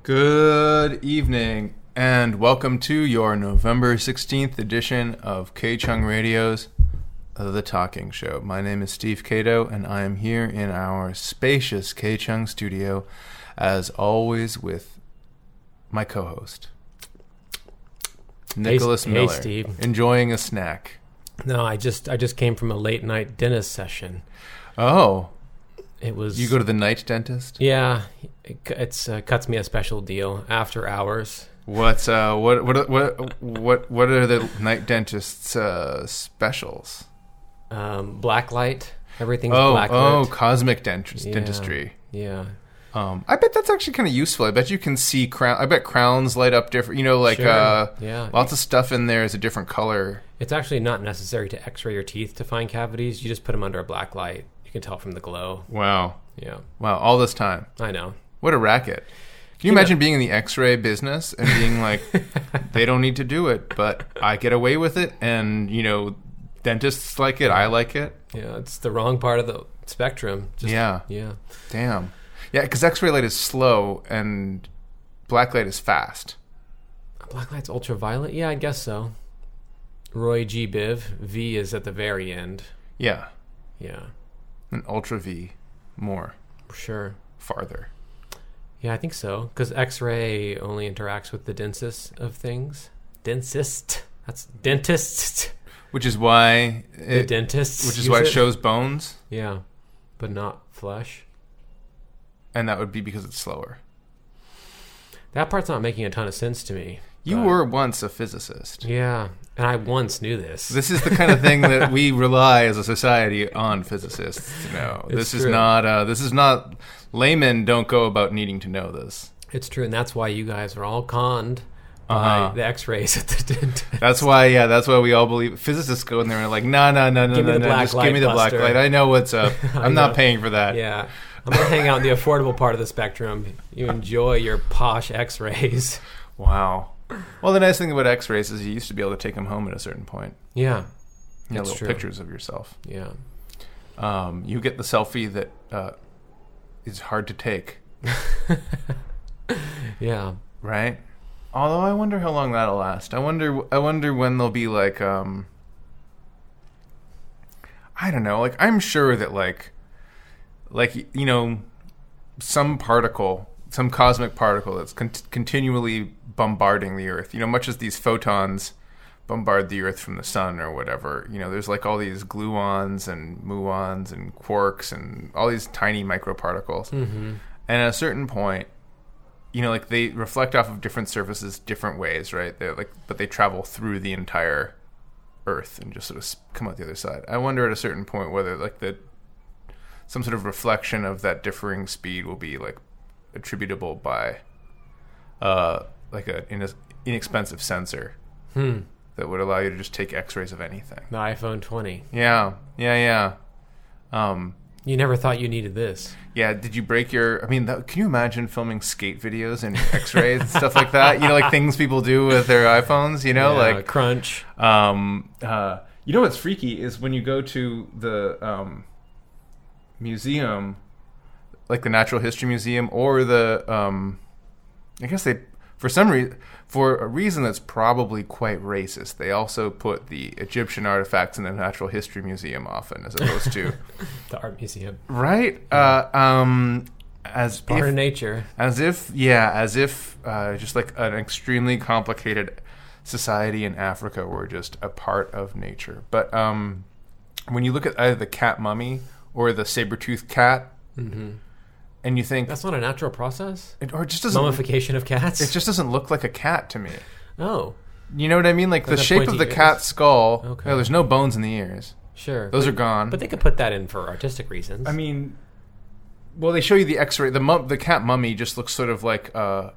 Good evening, and welcome to your November 16th edition of K-Chung Radio's The Talking Show. My name is Steve Cato, and I am here in our spacious K-Chung studio, as always, with my co-host, Nicholas Miller. Hey, Steve. Enjoying a snack. No, I just came from a late night dentist session. Oh. It was. You go to the night dentist? Yeah, it's cuts me a special deal after hours. What are the night dentist's specials? Black light. Everything's black light. Oh, cosmic dentistry. Yeah. I bet that's actually kind of useful. I bet you can see I bet crowns light up different. Sure. Lots of stuff in there is a different color. It's actually not necessary to X-ray your teeth to find cavities. You just put them under a black light. You can tell from the glow. Wow. Yeah. Wow. All this time. I know. What a racket. Can you imagine being in the X-ray business and being like, they don't need to do it, but I get away with it, and dentists like it, I like it. Yeah, it's the wrong part of the spectrum. Yeah. Damn. Yeah, because X-ray light is slow and black light is fast. Black light's ultraviolet? Yeah, I guess so. Roy G. Biv. V is at the very end. Yeah. Yeah. And ultra V more. Sure. Farther. Yeah, I think so. Because X-ray only interacts with the densest of things. Densest. That's dentist. Which is why the dentists. Which is why it shows bones. Yeah, but not flesh. And that would be because it's slower. That part's not making a ton of sense to me. You were once a physicist. Yeah, and I once knew this. This is the kind of thing that we rely as a society on physicists to know. This is not laymen don't go about needing to know this. It's true, and that's why you guys are all conned by the X-rays at the dentist. That's why we all believe. Physicists go in there and are like, no, just give me the black light. I know what's up. I'm not paying for that. Yeah. I'm going to hang out in the affordable part of the spectrum. You enjoy your posh X-rays. Wow. Well, the nice thing about X-rays is you used to be able to take them home at a certain point. Yeah. Little pictures of yourself. Yeah. You get the selfie that is hard to take. Yeah. Right? Although I wonder how long that'll last. I wonder when they'll be like, I don't know. Like, I'm sure that some cosmic particle that's continually bombarding the Earth. Much as these photons bombard the Earth from the sun or whatever. There's like all these gluons and muons and quarks and all these tiny microparticles. Mm-hmm. And at a certain point, they reflect off of different surfaces different ways, right? But they travel through the entire Earth and just sort of come out the other side. I wonder at a certain point whether some sort of reflection of that differing speed will be attributable by an inexpensive sensor that would allow you to just take X-rays of anything. The iPhone 20. Yeah. You never thought you needed this. Yeah. Did you break your? Can you imagine filming skate videos and X-rays and stuff like that? Like things people do with their iPhones. Crunch. What's freaky is when you go to the museum, like the Natural History Museum, or the I guess they for a reason that's probably quite racist, they also put the Egyptian artifacts in the Natural History Museum often, as opposed to the art museum, right? As part of nature, as if just like an extremely complicated society in Africa were just a part of nature. But when you look at either the cat mummy or the saber-toothed cat, and you think that's not a natural process, it just doesn't mummification of cats. It just doesn't look like a cat to me. Oh, you know what I mean? Like the shape of the cat's skull. Okay. There's no bones in the ears. Sure, those are gone. But they could put that in for artistic reasons. Well, they show you the X-ray. The cat mummy just looks sort of like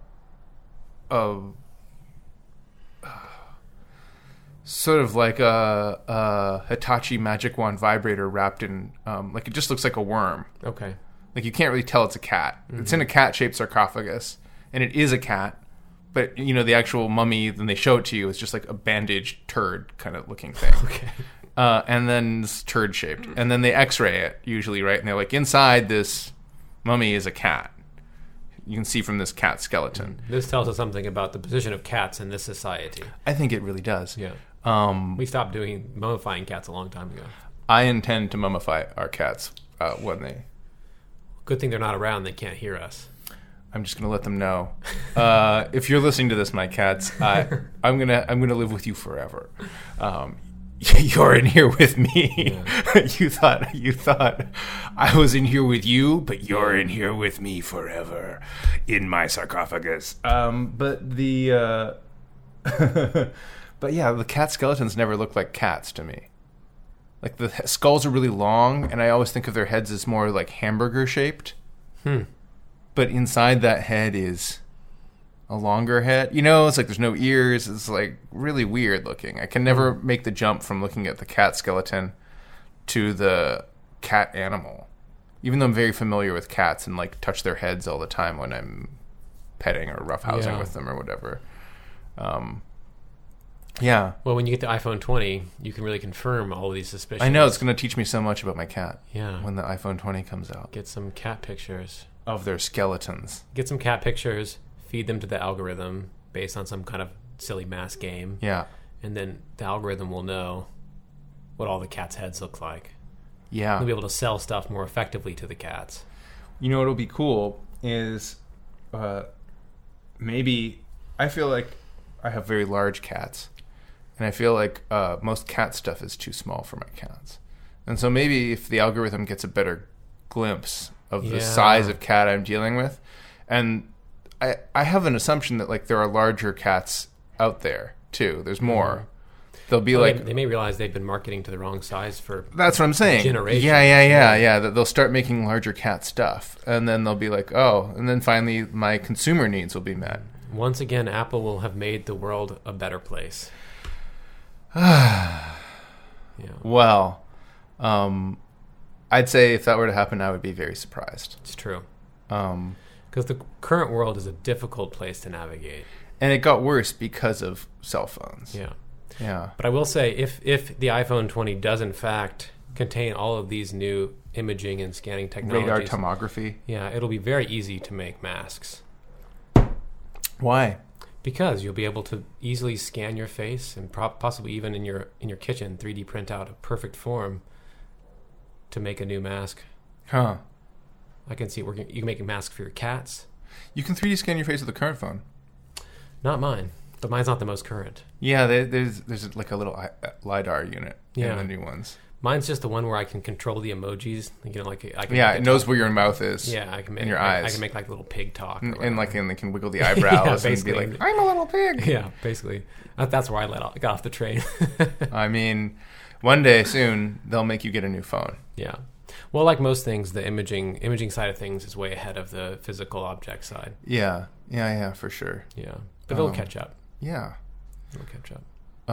a Hitachi magic wand vibrator wrapped in it just looks like a worm. Okay. Like you can't really tell it's a cat. Mm-hmm. It's in a cat-shaped sarcophagus, and it is a cat. But the actual mummy, when they show it to you, is just like a bandaged turd kind of looking thing. Okay. And then it's turd-shaped, and then they X-ray it usually, right? And they're like, inside this mummy is a cat. you can see from this cat skeleton. This tells us something about the position of cats in this society. I think it really does. Yeah. We stopped doing mummifying cats a long time ago. I intend to mummify our cats when they... Good thing they're not around. They can't hear us. I'm just gonna let them know. If you're listening to this, my cats, I'm gonna live with you forever. You're in here with me. Yeah. You thought I was in here with you, but you're in here with me forever in my sarcophagus. But yeah, the cat skeletons never look like cats to me. Like the skulls are really long, and I always think of their heads as more like hamburger shaped. But inside that head is a longer head. You know, it's like there's no ears. It's like really weird looking. I can never make the jump from looking at the cat skeleton to the cat animal. Even though I'm very familiar with cats and like touch their heads all the time when I'm petting or roughhousing with them or whatever. Yeah. Well, when you get the iPhone 20, you can really confirm all of these suspicions. I know, it's going to teach me so much about my cat. Yeah. When the iPhone 20 comes out. Get some cat pictures. Of their skeletons. Get some cat pictures, feed them to the algorithm based on some kind of silly math game. Yeah. And then the algorithm will know what all the cats' heads look like. Yeah. They'll be able to sell stuff more effectively to the cats. You know what'll be cool is maybe I feel like I have very large cats. And I feel like most cat stuff is too small for my cats. And so maybe if the algorithm gets a better glimpse of the size of cat I'm dealing with. And I have an assumption that like there are larger cats out there too. There's more. They'll be they may realize they've been marketing to the wrong size for that's what I'm saying. Generations. Yeah. They'll start making larger cat stuff. And then they'll be like, oh, and then finally my consumer needs will be met. Once again, Apple will have made the world a better place. Well, I'd say if that were to happen, I would be very surprised. It's true. Because the current world is a difficult place to navigate. And it got worse because of cell phones. Yeah. But I will say, if the iPhone 20 does in fact contain all of these new imaging and scanning technologies... Radar tomography. Yeah, it'll be very easy to make masks. Why? Because you'll be able to easily scan your face and possibly even in your kitchen 3D print out a perfect form to make a new mask. Huh. I can see it working. You can make a mask for your cats. You can 3D scan your face with a current phone. Not mine, but mine's not the most current. Yeah, there's like a little LiDAR unit in the new ones. Mine's just the one where I can control the emojis. You know, like I can it knows where your mouth is. Yeah, I can make your eyes. I can make like little pig talk, and they can wiggle the eyebrows and be like, "I'm a little pig." Yeah, basically, that's where I got off the train. I mean, one day soon they'll make you get a new phone. Yeah, well, like most things, the imaging side of things is way ahead of the physical object side. Yeah, for sure. Yeah, but it'll catch up. Yeah, it'll catch up.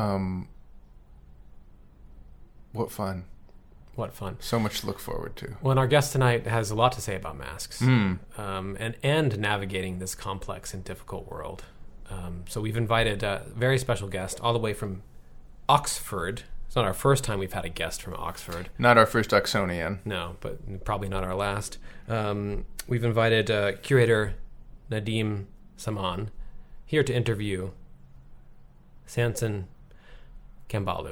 What fun. What fun. So much to look forward to. Well, and our guest tonight has a lot to say about masks and navigating this complex and difficult world. So we've invited a very special guest all the way from Oxford. It's not our first time we've had a guest from Oxford. Not our first Oxonian. No, but probably not our last. We've invited curator Nadim Saman here to interview Samson Kambalu.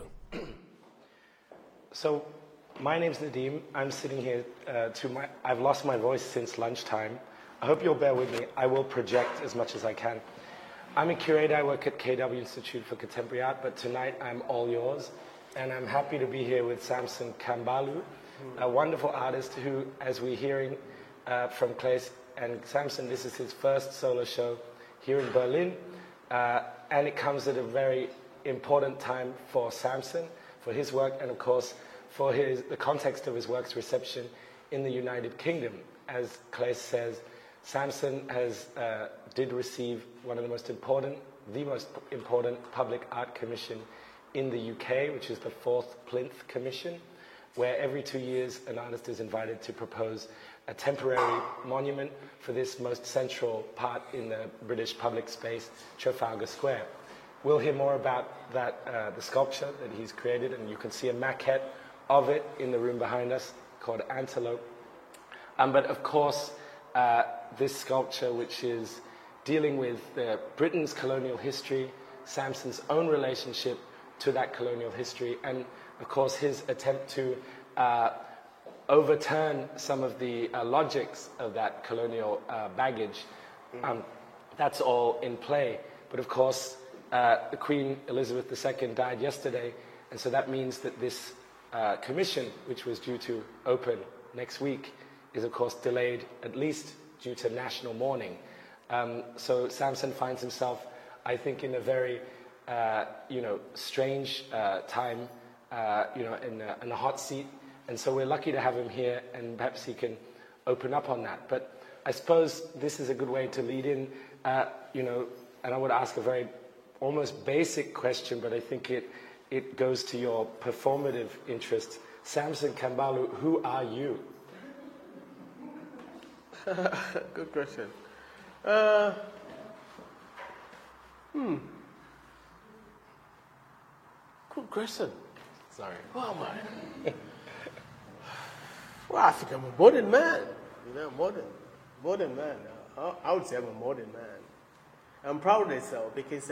So, my name's Nadim. I'm sitting here I've lost my voice since lunchtime. I hope you'll bear with me. I will project as much as I can. I'm a curator. I work at KW Institute for Contemporary Art, but tonight I'm all yours. And I'm happy to be here with Samson Kambalu, a wonderful artist who, as we're hearing from Claes and Samson, this is his first solo show here in Berlin. And it comes at a very important time for Samson, for his work, and of course, for the context of his work's reception in the United Kingdom. As Claes says, Samson did receive one of the most important public art commission in the UK, which is the 4th Plinth Commission, where every 2 years an artist is invited to propose a temporary monument for this most central part in the British public space, Trafalgar Square. We'll hear more about that, the sculpture that he's created, and you can see a maquette of it in the room behind us called Antelope. But of course, this sculpture, which is dealing with Britain's colonial history, Samson's own relationship to that colonial history, and of course his attempt to overturn some of the logics of that colonial baggage. That's all in play. But of course, the Queen Elizabeth II died yesterday, and so that means that this commission, which was due to open next week, is of course delayed, at least due to national mourning. So Samson finds himself, I think, in a very strange time, in a hot seat. And so we're lucky to have him here, and perhaps he can open up on that. But I suppose this is a good way to lead in, and I would ask a very almost basic question, but I think it goes to your performative interests. Samson Kambalu, who are you? Good question. Good question. Sorry. Oh, my. Well, I think I'm a modern man. Modern man. I would say I'm a modern man. I'm proud of so because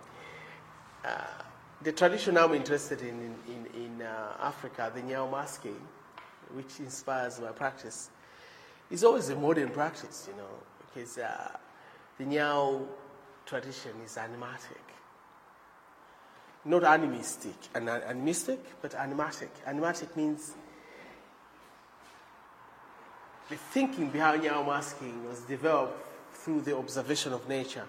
the tradition I'm interested in Africa, the Nyao masking, which inspires my practice, is always a modern practice, because the Nyao tradition is animatic. Not animistic, but animatic. Animatic means the thinking behind Nyao masking was developed through the observation of nature,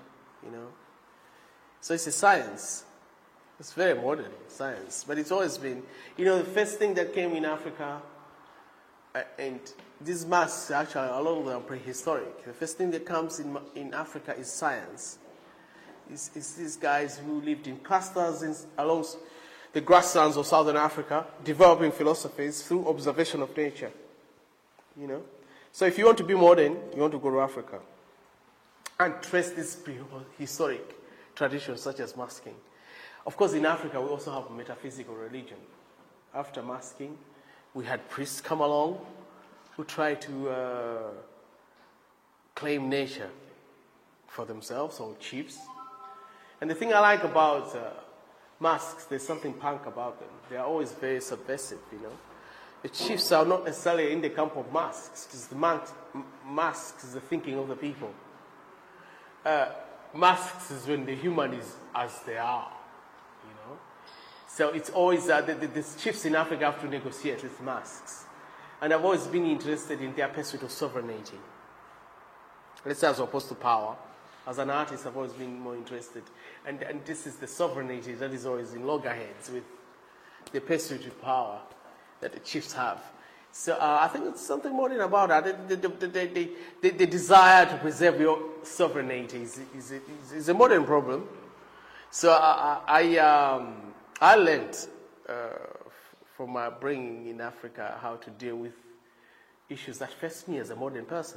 So it's a science. It's very modern science, but it's always been, the first thing that came in Africa, and these masks actually, a lot of them are prehistoric. The first thing that comes in Africa is science. It's these guys who lived in clusters along the grasslands of southern Africa, developing philosophies through observation of nature. So if you want to be modern, you want to go to Africa and trace these prehistoric traditions such as masking. Of course, in Africa, we also have a metaphysical religion. After masking, we had priests come along who tried to claim nature for themselves, or chiefs. And the thing I like about masks, there's something punk about them. They are always very subversive, The chiefs are not necessarily in the camp of masks, because the masks is the thinking of the people. Masks is when the human is as they are, So it's always the chiefs in Africa have to negotiate with masks. And I've always been interested in their pursuit of sovereignty. Let's say as opposed to power. As an artist, I've always been more interested. And this is the sovereignty that is always in loggerheads with the pursuit of power that the chiefs have. So I think it's something more than about that. The desire to preserve your sovereignty is a modern problem. So I learned from my upbringing in Africa how to deal with issues that face me as a modern person.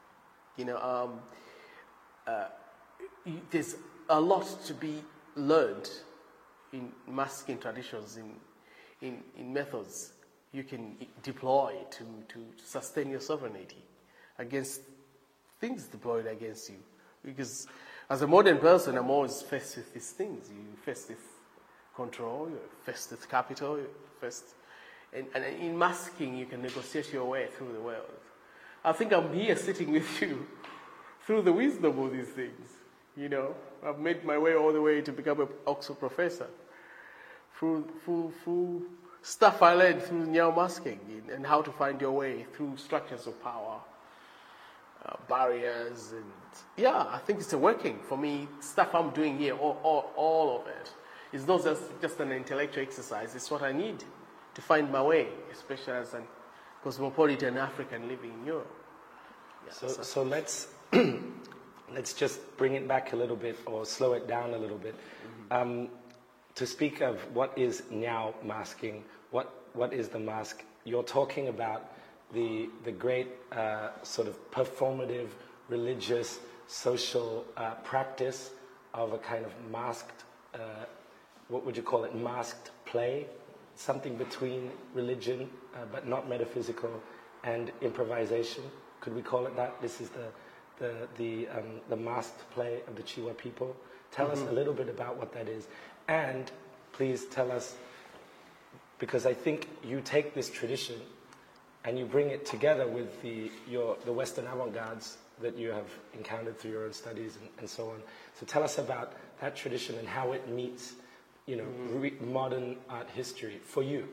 There's a lot to be learned in masking traditions, in methods you can deploy to sustain your sovereignty against things deployed against you. Because as a modern person, I'm always faced with these things. You're faced with control, you're faced with capital, and in masking, you can negotiate your way through the world. I think I'm here sitting with you through the wisdom of these things. I've made my way all the way to become an Oxford professor through stuff I learned through Nyao masking and how to find your way through structures of power, barriers, and I think it's working for me. Stuff I'm doing here, all of it, is not just an intellectual exercise. It's what I need to find my way, especially as a cosmopolitan African living in Europe. So let's let's just bring it back a little bit, or slow it down a little bit. To speak of what is Nyao masking, what is the mask? You're talking about the great sort of performative, religious, social practice of a kind of masked, what would you call it, masked play? Something between religion, but not metaphysical, and improvisation. Could we call it that? This is the masked play of the Chiwa people. Tell us a little bit about what that is. And please tell us, because I think you take this tradition and you bring it together with the Western avant-gardes that you have encountered through your own studies and so on. So tell us about that tradition and how it meets, modern art history for you.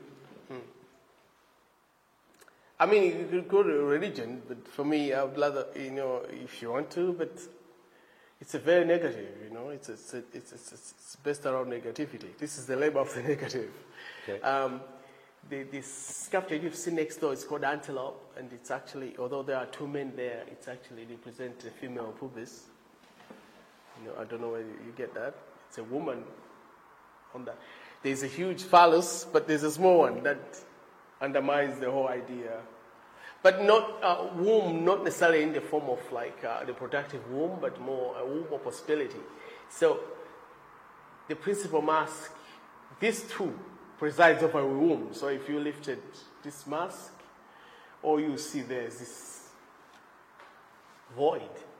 I mean, you could go to religion, but for me, I would rather, if you want to, but it's a very negative, it's based around negativity. This is the labor of the negative. Okay. The sculpture you've seen next door is called Antelope, and it's actually, although there are two men there, it's actually represent a female pubis. I don't know whether you get that. It's a woman on that. There's a huge phallus, but there's a small one that undermines the whole idea. But not womb, not necessarily in the form of like the productive womb, but more a womb of possibility. So the principal mask, these two, presides over a womb. So if you lifted this mask, all you see there is this void.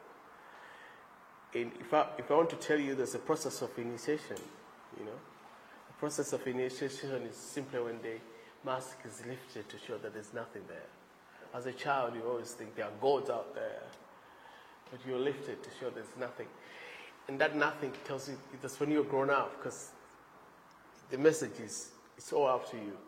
And if I want to tell you, there's a process of initiation, The process of initiation is simply when the mask is lifted to show that there's nothing there. As a child, you always think there are gods out there, but you're lifted to show there's nothing. And that nothing tells you that's when you're grown up, because the message is, it's all up to you,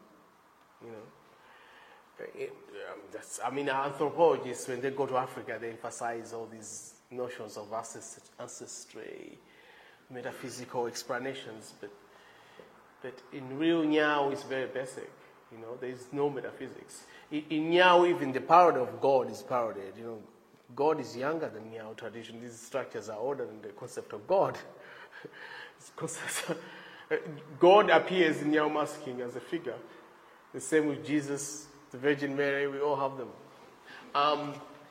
anthropologists, when they go to Africa, they emphasize all these notions of ancestry, metaphysical explanations, but in real Nyao, it's very basic. There is no metaphysics. In Nyao, even the parody of God is parodied. God is younger than Nyao tradition. These structures are older than the concept of God. God appears in Nyao masking as a figure. The same with Jesus, the Virgin Mary, we all have them.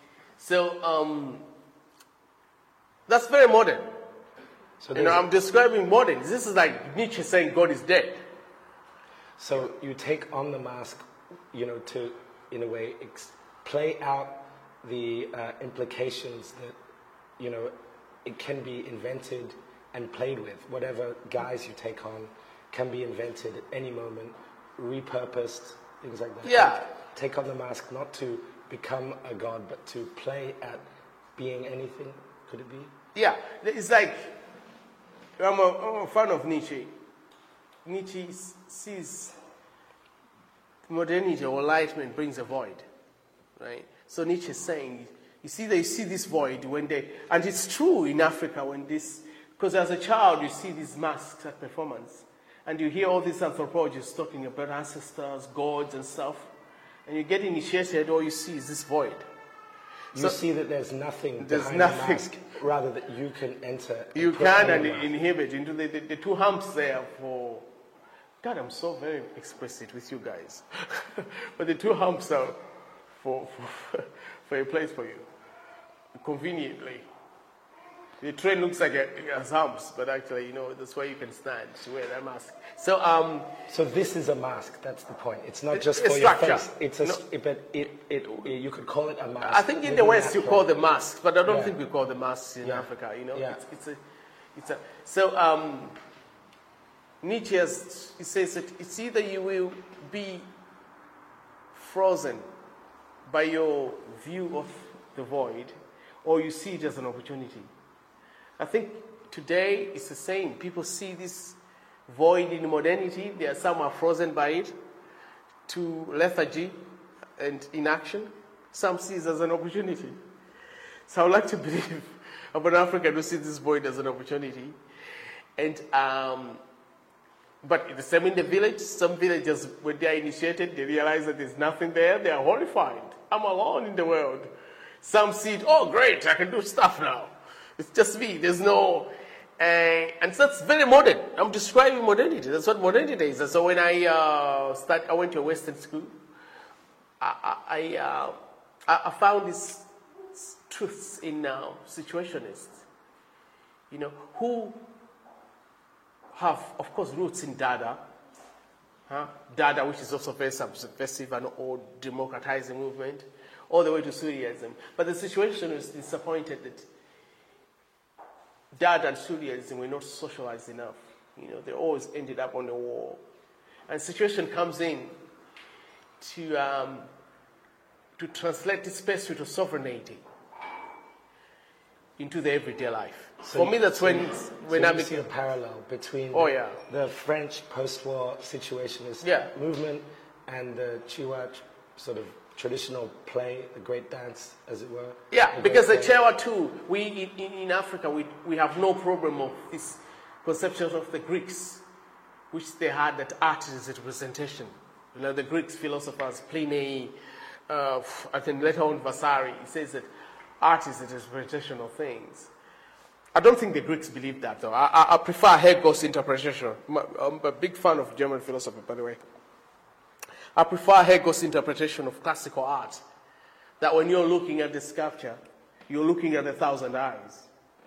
That's very modern. So I'm describing modern. This is like Nietzsche saying God is dead. So you take on the mask, to, in a way, play out the implications that, it can be invented and played with. Whatever guise you take on can be invented at any moment, repurposed, things like that. Yeah. Take on the mask not to become a god, but to play at being anything. Could it be? Yeah. It's like, I'm a fan of Nietzsche. Nietzsche sees modernity or enlightenment brings a void, right? So Nietzsche is saying, you see this void and it's true in Africa because as a child you see these masks at performance, and you hear all these anthropologists talking about ancestors, gods and stuff, and you get initiated, all you see is this void. You see that there's nothing behind the mask, rather that you can enter. You can and inhibit into the two humps there for... God, I'm so very explicit with you guys. But the two humps are for a place for you, conveniently. The train looks like it has humps, but actually, that's where you can stand to wear that mask. So this is a mask. That's the point. It's not just for your face. You could call it a mask. I think in the West you call the masks, but I don't think we call the masks in Africa. Nietzsche says that it's either you will be frozen by your view of the void, or you see it as an opportunity. I think today it's the same. People see this void in modernity. Some are frozen by it to lethargy and inaction. Some see it as an opportunity. So I would like to believe I'm an African who sees this void as an opportunity. And but the same in the village. Some villagers, when they are initiated, they realize that there's nothing there. They are horrified. I'm alone in the world. Some see it, oh great, I can do stuff now. It's just me. There's no... and so that's very modern. I'm describing modernity. That's what modernity is. And so when I went to a Western school, I found these truths in situationists, who have, of course, roots in Dada. Dada, which is also very subversive and all democratizing movement, all the way to Surrealism. But the situation is disappointed that Dad and Surrealism were not socialized enough. They always ended up on the wall. And situation comes in to translate this pursuit of sovereignty into the everyday life. So for me, that's when you see a parallel between the French post-war situationist movement and the Chiwa sort of traditional play, the great dance, as it were. Yeah, because the Chiwa too, in Africa, we have no problem of this conception of the Greeks, which they had that art is a representation. The Greek philosophers, Pliny, I think later on Vasari, he says that art is a representation of things. I don't think the Greeks believed that, though. I prefer Hegel's interpretation. I'm a big fan of German philosophy, by the way. I prefer Hegel's interpretation of classical art, that when you're looking at the sculpture, you're looking at 1,000 eyes,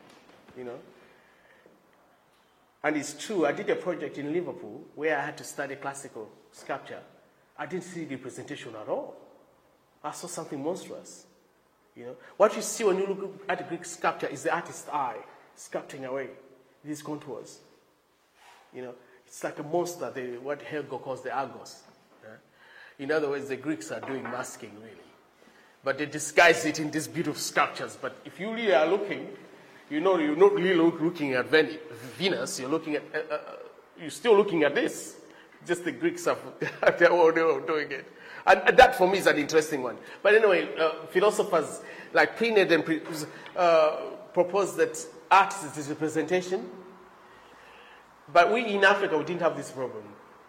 And it's true, I did a project in Liverpool where I had to study classical sculpture. I didn't see representation at all. I saw something monstrous. What you see when you look at the Greek sculpture is the artist's eye sculpting away these contours. It's like a monster, what Hegel calls the Argos. In other words, the Greeks are doing masking, really. But they disguise it in these beautiful sculptures. But if you really are looking, you're not really looking at Venus, you're still looking at this. Just the Greeks are doing it. And that, for me, is an interesting one. But anyway, philosophers like Pliny then proposed that art is a representation. But we in Africa, we didn't have this problem.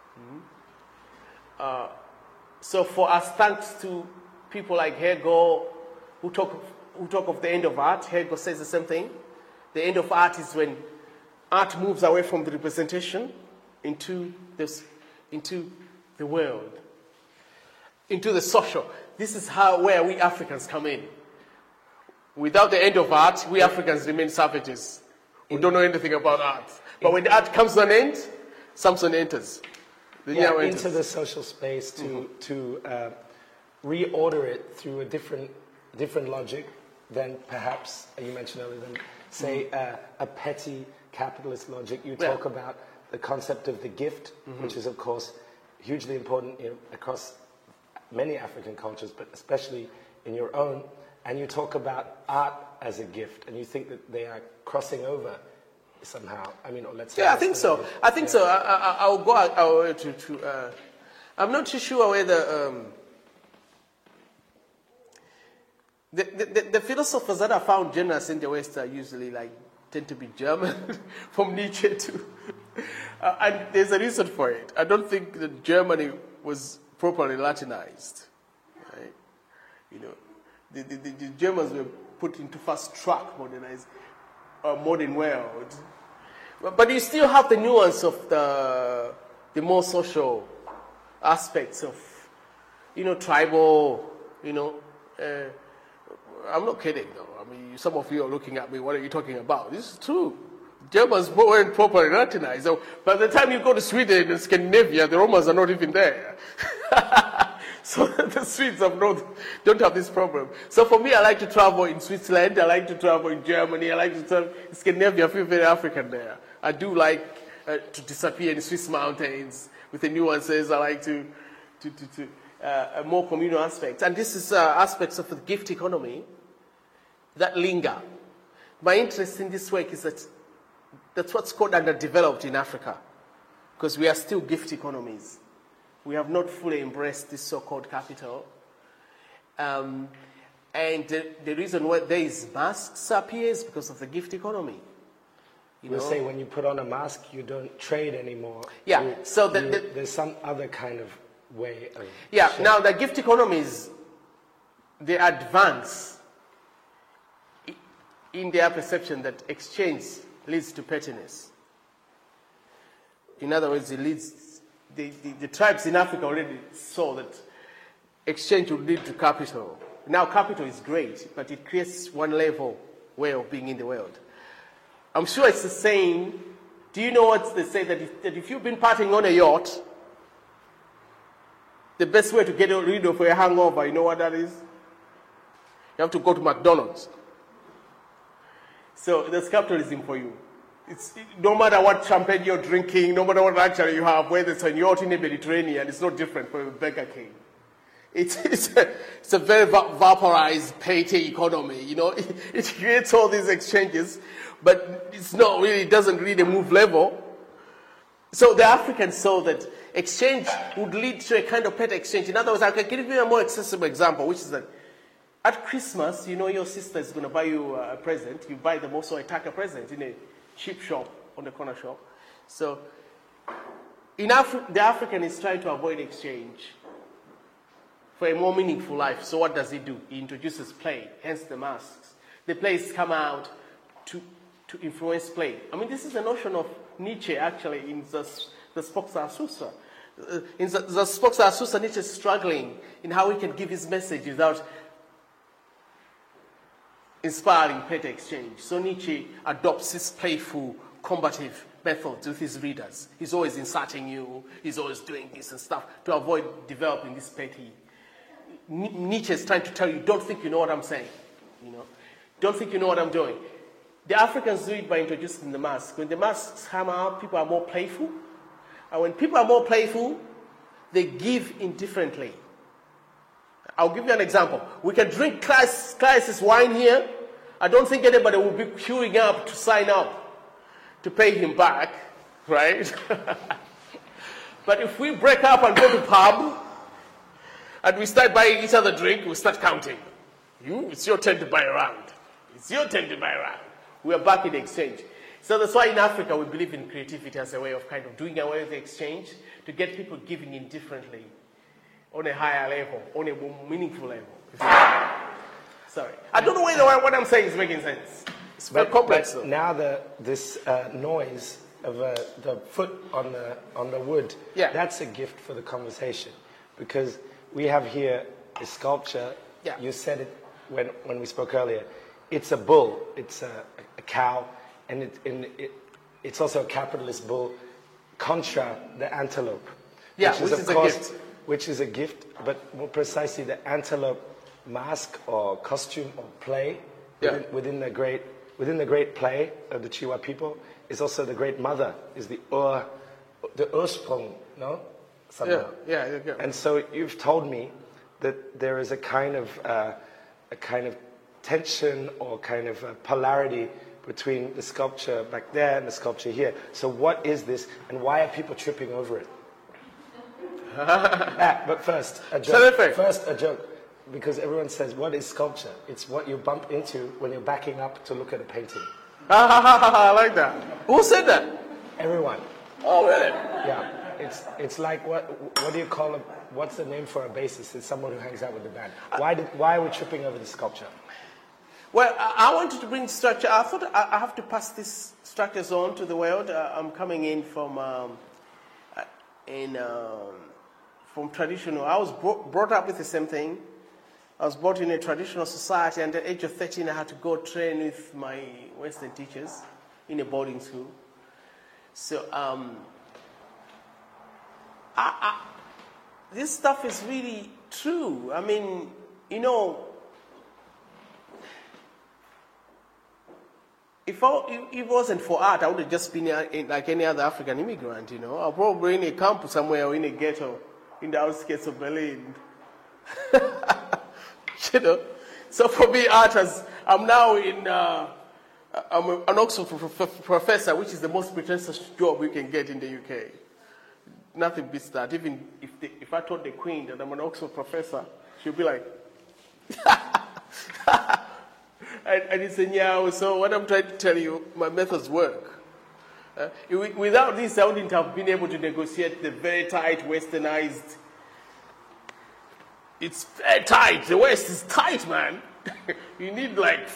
So for us, thanks to people like Hegel, who talk of the end of art, Hegel says the same thing. The end of art is when art moves away from the representation into the world, into the social. This is where we Africans come in. Without the end of art, we Africans remain savages. We don't know anything about art. But when the art comes to an end, Samson enters. Into the social space to reorder it through a different logic than perhaps, you mentioned earlier, than say a petty capitalist logic. You talk about the concept of the gift, which is of course hugely important across many African cultures, but especially in your own. And you talk about art as a gift, and you think that they are crossing over somehow. Let's say. Yeah, I think so. I'll go out to I'm not too sure whether the philosophers that are found generous in the West are usually tend to be German, from Nietzsche to, and there's a reason for it. I don't think that Germany was properly Latinized, right? The Germans were put into fast track modern world. But you still have the nuance of the more social aspects of, tribal, I'm not kidding though. Some of you are looking at me, what are you talking about? This is true. Germans weren't properly Latinized. So by the time you go to Sweden and Scandinavia, the Romans are not even there. So the Swedes don't have this problem. So for me, I like to travel in Switzerland. I like to travel in Germany. I like to travel in Scandinavia. I feel very African there. I do like to disappear in the Swiss mountains with the nuances. I like to more communal aspects. And this is aspects of the gift economy that linger. My interest in this work is that's what's called underdeveloped in Africa, because we are still gift economies. We have not fully embraced this so-called capital. And the reason why there is masks appears because of the gift economy. We'll say when you put on a mask, you don't trade anymore. Yeah, there's some other kind of way of... Yeah, now the gift economies, they advance in their perception that exchange leads to pettiness. In other words, it leads... The tribes in Africa already saw that exchange would lead to capital. Now capital is great, but it creates one level way of being in the world. I'm sure it's the same. Do you know what they say, that if you've been partying on a yacht, the best way to get rid of a hangover, you know what that is? You have to go to McDonald's. So there's capitalism for you. No matter what champagne you're drinking, no matter what luxury you have, whether it's a yacht in the Mediterranean, it's no different from a Burger King. It's a very vaporized payday economy. You know, it creates all these exchanges, but it's not really, it doesn't really move level. So the Africans saw that exchange would lead to a kind of pet exchange. In other words, I can give you a more accessible example, which is that at Christmas, you know your sister is going to buy you a present. You buy them also a Tucker present in a cheap shop, on the corner shop. So the African is trying to avoid exchange for a more meaningful life. So what does he do? He introduces play, hence the masks. The plays come out to influence play. I mean, this is the notion of Nietzsche, actually, in the Spock Zarathustra. In the Spock Zarathustra, Nietzsche is struggling in how he can give his message without inspiring pet exchange. So Nietzsche adopts this playful, combative methods with his readers. He's always insulting you, he's always doing this and stuff to avoid developing this petty. Nietzsche is trying to tell you, don't think you know what I'm saying. You know, don't think you know what I'm doing. The Africans do it by introducing the masks. When the masks come out, people are more playful. And when people are more playful, they give indifferently. I'll give you an example. We can drink Claris's wine here. I don't think anybody will be queuing up to sign up to pay him back, right? But if we break up and go to pub, and we start buying each other drink, we start counting. It's your turn to buy a round. It's your turn to buy a round. We are back in exchange. So that's why in Africa we believe in creativity as a way of kind of doing away with the exchange to get people giving indifferently on a higher level, on a more meaningful level. Sorry. I don't know whether what I'm saying is making sense. It's very complex. But now this noise of the foot on the wood, that's a gift for the conversation. Because we have here a sculpture. Yeah. You said it when we spoke earlier. It's a bull. It's a cow. And it's also a capitalist bull contra the antelope. Yeah, which is a gift. Which is a gift, but more precisely the antelope mask or costume or play within the great play of the Chiwa people is also the great mother, is the Ursprung, no? Yeah. And so you've told me that there is a kind of tension or kind of a polarity between the sculpture back there and the sculpture here. So what is this, and why are people tripping over it? But first, a joke. Because everyone says, what is sculpture? It's what you bump into when you're backing up to look at a painting. I like that. Who said that? Everyone. Oh, really? Yeah. It's like, what do you call it? What's the name for a bassist? It's someone who hangs out with the band. Why are we tripping over the sculpture? Well, I wanted to bring structure. I thought I have to pass these structures on to the world. I'm coming in from traditional. I was brought up with the same thing. I was brought in a traditional society, and at the age of 13, I had to go train with my Western teachers in a boarding school. So this stuff is really true. I mean, you know, if it wasn't for art, I would have just been like any other African immigrant, you know. I'll probably in a camp somewhere or in a ghetto in the outskirts of Berlin. You know. So for me, art I'm now I'm an Oxford professor, which is the most pretentious job you can get in the UK. Nothing beats that. Even if I told the Queen that I'm an Oxford professor, she'll be like, and it's a nyao. So what I'm trying to tell you, my methods work. Without this, I wouldn't have been able to negotiate the very tight, westernized. It's very tight. The West is tight, man. You need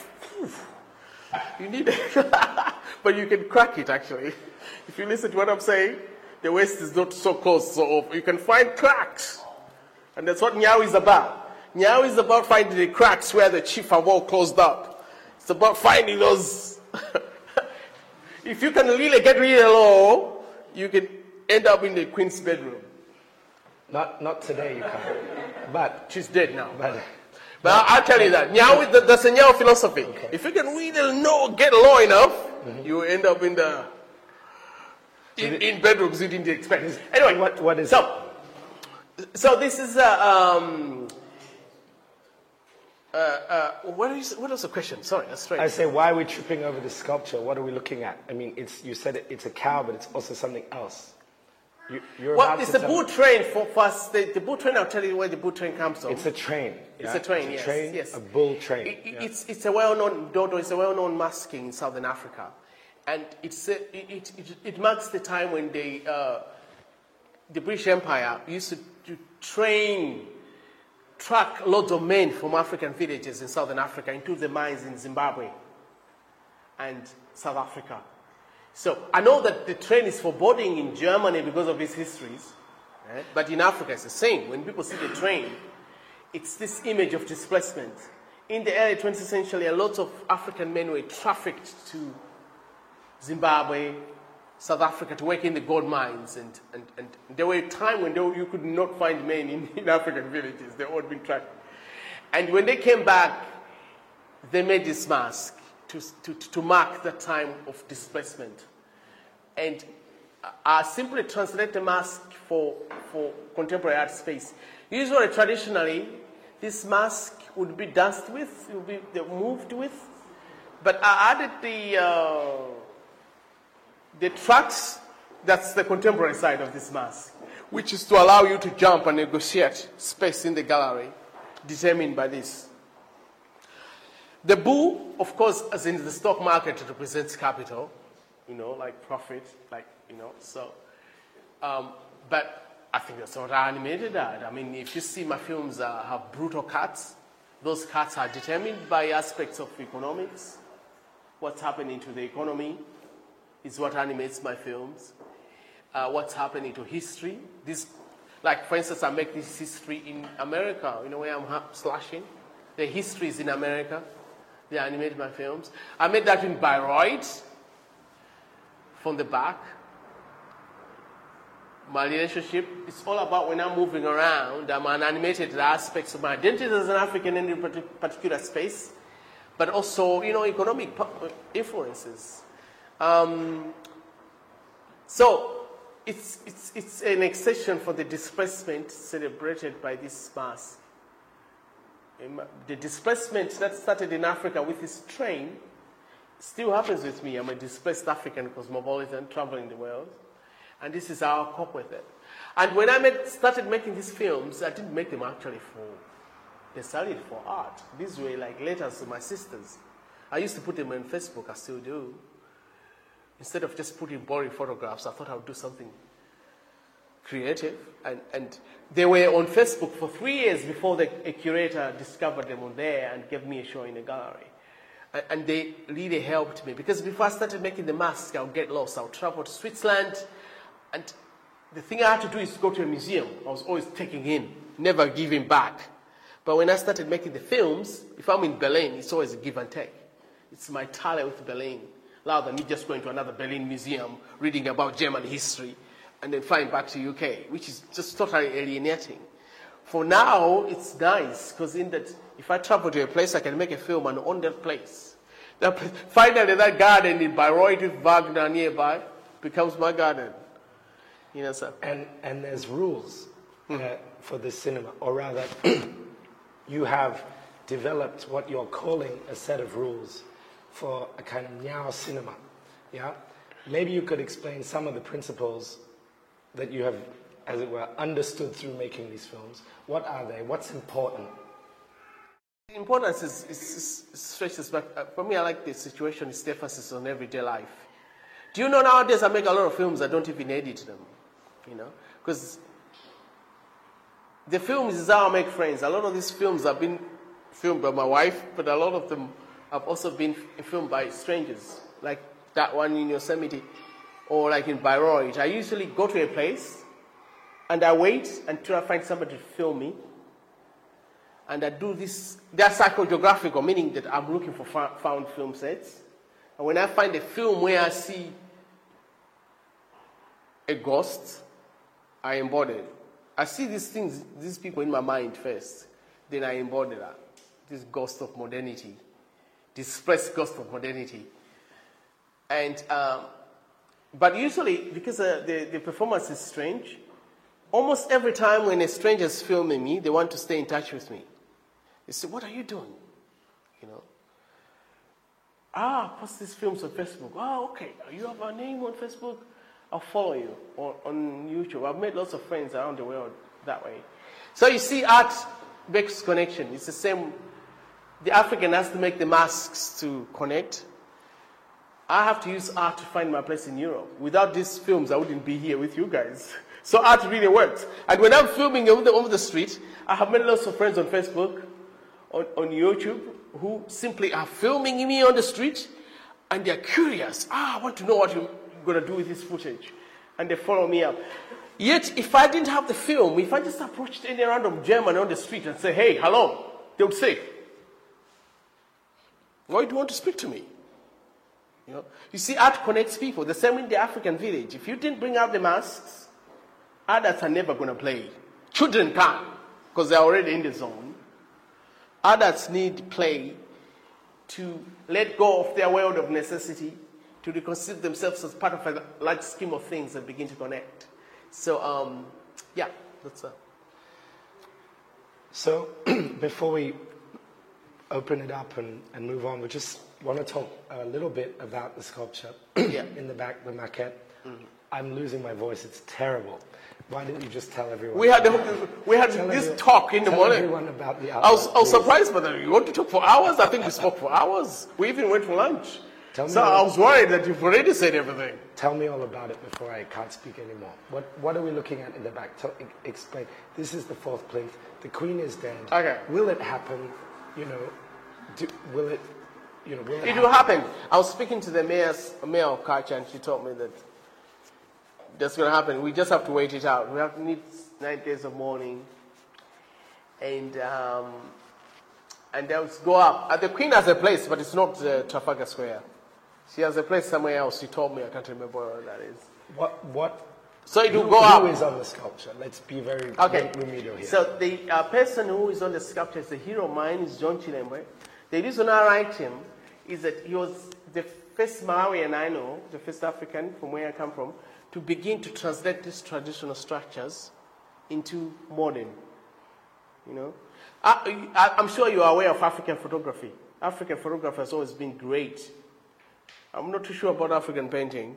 but you can crack it, actually. If you listen to what I'm saying, the West is not so close, so you can find cracks. And that's what Nyao is about. Nyao is about finding the cracks where the chief have all closed up. It's about finding those. If you can really get really low, you can end up in the Queen's bedroom. Not today, you can't. But she's dead now. But I'll tell you that. Nyao, that's a Nyao philosophy. Okay. If you can really get low enough, you end up in the in bedrooms you didn't expect. Anyway, what is so this is what was the question? Sorry, that's right. I say, why are we tripping over the sculpture? What are we looking at? I mean, you said it's a cow, but it's also something else. It's the bull train for us. The bull train, I'll tell you where the bull train comes from. It's a train. Yeah? It's a train, yes. A bull train. It's a well-known dodo. It's a well-known masking in Southern Africa, and it marks the time when the British Empire used to track loads of men from African villages in Southern Africa into the mines in Zimbabwe and South Africa. So I know that the train is foreboding in Germany because of its histories, right? But in Africa it's the same. When people see the train, it's this image of displacement. In the early 20th century, a lot of African men were trafficked to Zimbabwe, South Africa to work in the gold mines, and there were a time when you could not find men in African villages. They all been tracked. And when they came back, they made this mask to mark the time of displacement. And I simply translate the mask for contemporary art space. Usually, traditionally, this mask would be danced with, would be moved with, but I added the tracks. That's the contemporary side of this mask, which is to allow you to jump and negotiate space in the gallery, determined by this. The bull, of course, as in the stock market, represents capital, like profit, so. But I think that's not animated art. I mean, if you see my films have brutal cuts, those cuts are determined by aspects of economics. What's happening to the economy is what animates my films. What's happening to history. For instance, I make this history in America, where I'm slashing. The history is in America. They animated my films. I made that in Bayreuth, from the back. My relationship is all about when I'm moving around, I'm animated aspects of my identity as an African in a particular space, but also, economic influences. So it's an exception for the displacement celebrated by this mask. The displacement that started in Africa with this train still happens with me. I'm a displaced African cosmopolitan traveling the world. And this is how I cope with it. And when I started making these films, I didn't make them actually they started for art. These were like letters to my sisters. I used to put them on Facebook, I still do. Instead of just putting boring photographs, I thought I would do something creative. And they were on Facebook for 3 years before a curator discovered them on there and gave me a show in a gallery. And they really helped me. Because before I started making the masks, I would get lost. I would travel to Switzerland. And the thing I had to do is to go to a museum. I was always taking in, never giving back. But when I started making the films, if I'm in Berlin, it's always a give and take. It's my tally with Berlin, rather than me just going to another Berlin museum, reading about German history, and then flying back to UK, which is just totally alienating. For now, it's nice, because in that, if I travel to a place, I can make a film and own that place. Finally, that garden in Bayreuth with Wagner nearby becomes my garden. Sir. And there's rules for this cinema, or rather, you have developed what you're calling a set of rules for a kind of Nyao cinema. Yeah? Maybe you could explain some of the principles that you have, as it were, understood through making these films. What are they? What's important? The importance is stretches back. For me, I like the situation is the emphasis on everyday life. Do you know nowadays I make a lot of films, I don't even edit them, because the films is how I make friends. A lot of these films have been filmed by my wife, but a lot of them have also been filmed by strangers, like that one in Yosemite, or like in Bayreuth. I usually go to a place, and I wait until I find somebody to film me, and I do this. They're psychogeographical, meaning that I'm looking for found film sets. And when I find a film where I see a ghost, I embody it. I see these things, these people in my mind first, then I embody that. this ghost of modernity, displaced ghost of modernity. And, but usually, because the performance is strange, almost every time when a stranger is filming me, they want to stay in touch with me. They say, what are you doing? You know? Post these films on Facebook. Oh, okay. You have a name on Facebook? I'll follow you. Or on YouTube. I've made lots of friends around the world that way. So you see, art makes connection. It's the same. The African has to make the masks to connect. I have to use art to find my place in Europe. Without these films, I wouldn't be here with you guys. So art really works. And when I'm filming over the street, I have made lots of friends on Facebook, on YouTube, who simply are filming me on the street, and they're curious. I want to know what you're going to do with this footage. And they follow me up. Yet, if I didn't have the film, if I just approached any random German on the street and say, hey, hello, they would say, why do you want to speak to me? You know? You see, art connects people. The same in the African village. If you didn't bring out the masks, adults are never going to play. Children can, because they're already in the zone. Adults need play to let go of their world of necessity, to reconsider themselves as part of a large scheme of things and begin to connect. So, yeah, that's So, before we open it up and move on, we just want to talk a little bit about the sculpture in the back, the maquette. Mm-hmm. I'm losing my voice. It's terrible. Why didn't you just tell everyone? We had this talk in the morning. Tell everyone about the I was surprised by that. You want to talk for hours? I think we spoke for hours. We even went for lunch. I was worried that you've already said everything. Tell me all about it before I can't speak anymore. What are we looking at in the back? Explain. This is the fourth plinth. The Queen is dead. Okay. Will it happen? You know, will it? You know, will it? It will happen. I was speaking to the mayor of Kacha, and she told me that that's going to happen. We just have to wait it out. We have to need 9 days of mourning, and they'll go up. The Queen has a place, but it's not Trafalgar Square. She has a place somewhere else. She told me. I can't remember where that is. What? So it will go up. Who is on the sculpture? Let's be very remedial here. So the person who is on the sculpture is a hero of mine. Is John Chilembwe. The reason I write him is that he was the first Malawian I know, the first African from where I come from, to begin to translate these traditional structures into modern. You know, I'm sure you are aware of African photography. African photography has always been great. I'm not too sure about African painting,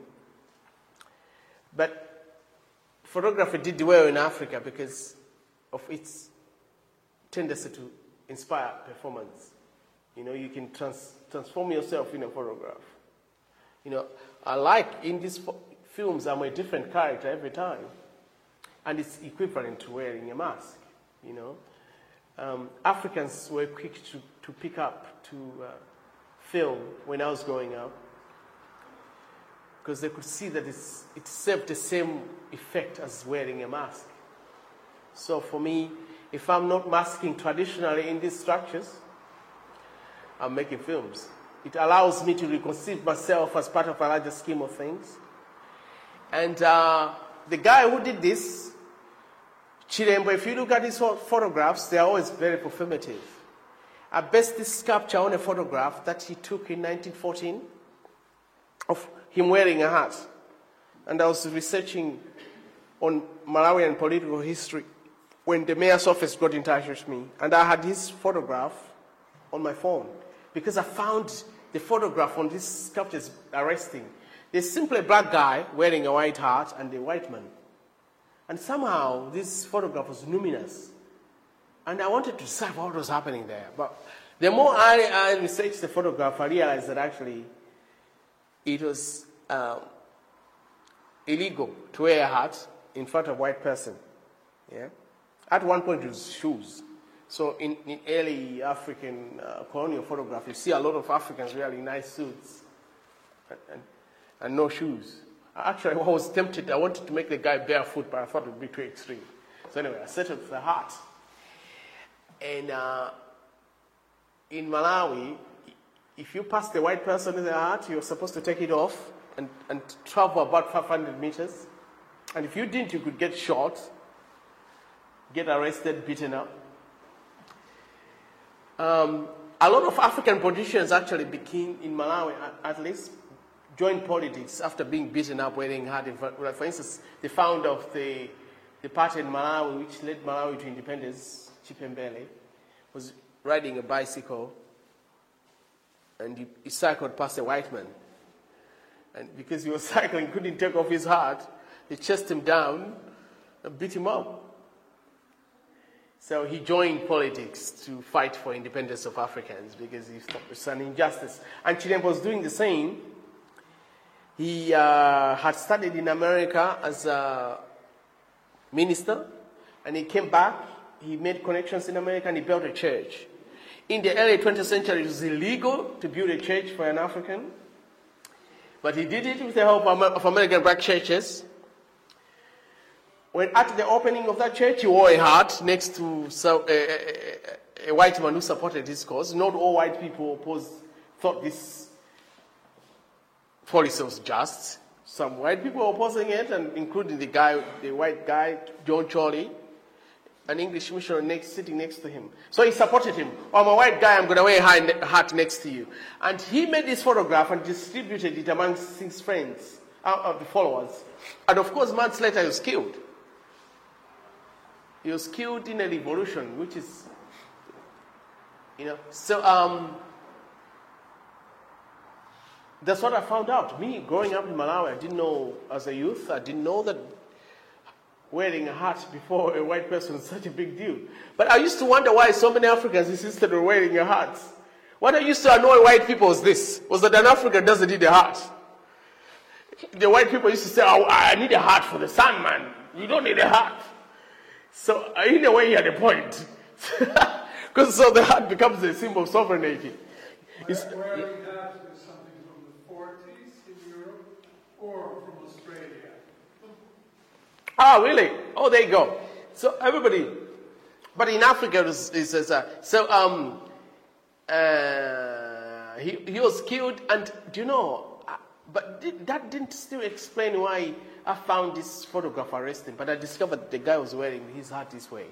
but photography did well in Africa because of its tendency to inspire performance. You know, you can transform yourself in a photograph. You know, I like in these films, I'm a different character every time. And it's equivalent to wearing a mask, you know. Africans were quick to pick up to film when I was growing up, because they could see that it served the same effect as wearing a mask. So for me, if I'm not masking traditionally in these structures, I'm making films. It allows me to reconceive myself as part of a larger scheme of things. And the guy who did this, Chilembwe, if you look at his photographs, they are always very performative. I based this sculpture on a photograph that he took in 1914 of him wearing a hat. And I was researching on Malawian political history when the mayor's office got in touch with me. And I had his photograph on my phone because I found the photograph on this sculpture is arresting. There's simply a black guy wearing a white hat and a white man. And somehow this photograph was luminous. And I wanted to decipher what was happening there. But the more I researched the photograph, I realized that actually it was illegal to wear a hat in front of a white person. Yeah? At one point it was shoes. So in early African colonial photograph, you see a lot of Africans wearing nice suits and no shoes. Actually, I was tempted. I wanted to make the guy barefoot, but I thought it would be too extreme. So anyway, I settled for the hat. And in Malawi, if you pass the white person in the hat, you're supposed to take it off and travel about 500 meters. And if you didn't, you could get shot, get arrested, beaten up. A lot of African politicians actually became, in Malawi at least, joined politics after being beaten up, wearing hard. For instance, the founder of the party in Malawi, which led Malawi to independence, Chipembele, was riding a bicycle, and he cycled past a white man. And because he was cycling, couldn't take off his hat, they chased him down and beat him up. So he joined politics to fight for independence of Africans because he thought it was an injustice. And Chilembo was doing the same. He had studied in America as a minister, and he came back. He made connections in America, and he built a church. In the early 20th century, it was illegal to build a church for an African, but he did it with the help of American black churches. When at the opening of that church, he wore a hat next to a white man who supported his cause. Not all white people thought this policy was just. Some white people were opposing it, and including the white guy, John Chorley, an English missionary sitting next to him. So he supported him. Oh, I'm a white guy, I'm going to wear a hat next to you. And he made this photograph and distributed it amongst his friends, the followers. And of course, months later, he was killed. He was killed in a revolution, which is, so that's what I found out. Me, growing up in Malawi, I didn't know, as a youth, I didn't know that wearing a hat before a white person was such a big deal. But I used to wonder why so many Africans insisted on wearing a hat. What I used to annoy white people was that an African doesn't need a hat. The white people used to say, oh, I need a hat for the sun, man. You don't need a hat. So in a way, he had a point. Because so the hat becomes a symbol of sovereignty. Wearing hats is something from the 40s in Europe or from Australia. Ah, really? Oh, there you go. So everybody, but in Africa, he was killed, and do you know? But that didn't still explain why I found this photograph arresting. But I discovered the guy was wearing his hat this way,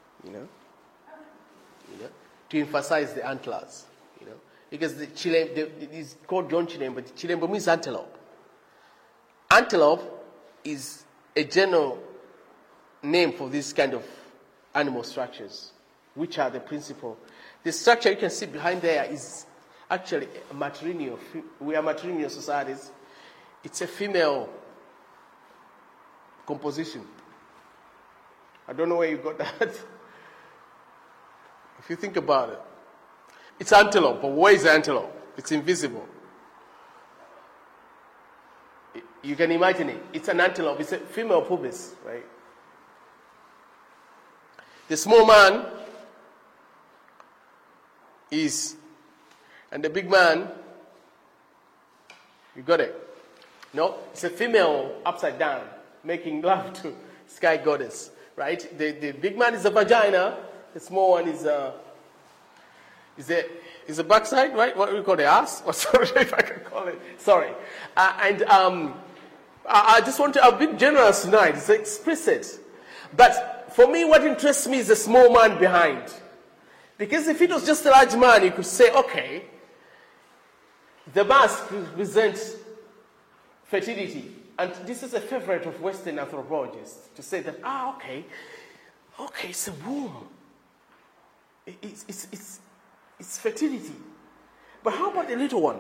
to emphasize the antlers, because he's called John Chilembo, but Chilembo means antelope. Antelope is a general name for this kind of animal structures, which are the principal. The structure you can see behind there is actually a matrilineal. We are matrilineal societies. It's a female composition. I don't know where you got that. If you think about it, it's antelope, but where is the antelope? It's invisible. You can imagine it. It's an antelope. It's a female pubis, right? The small man and the big man, you got it? No, it's a female upside down, making love to sky goddess, right? The big man is a vagina. The small one is a backside, right? What we call the ass? Or sorry if I can call it. Sorry. I just want to, I'm being generous tonight. It's explicit. But for me, what interests me is the small man behind. Because if it was just a large man, you could say, okay, the mask represents fertility. And this is a favorite of Western anthropologists, to say that, okay, it's a womb. It's fertility. But how about the little one?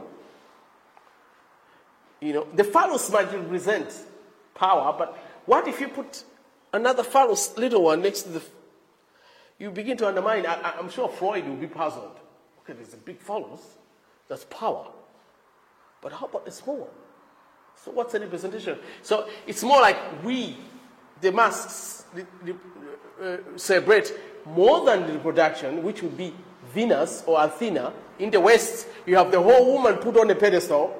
The phallus might represent power, but what if you put another phallus, little one, next to you begin to undermine. I'm sure Freud will be puzzled. Okay, there's a big phallus, that's power. But how about the small one? So what's the representation? So it's more like the masks, celebrate more than the reproduction, which would be Venus or Athena. In the West, you have the whole woman put on a pedestal,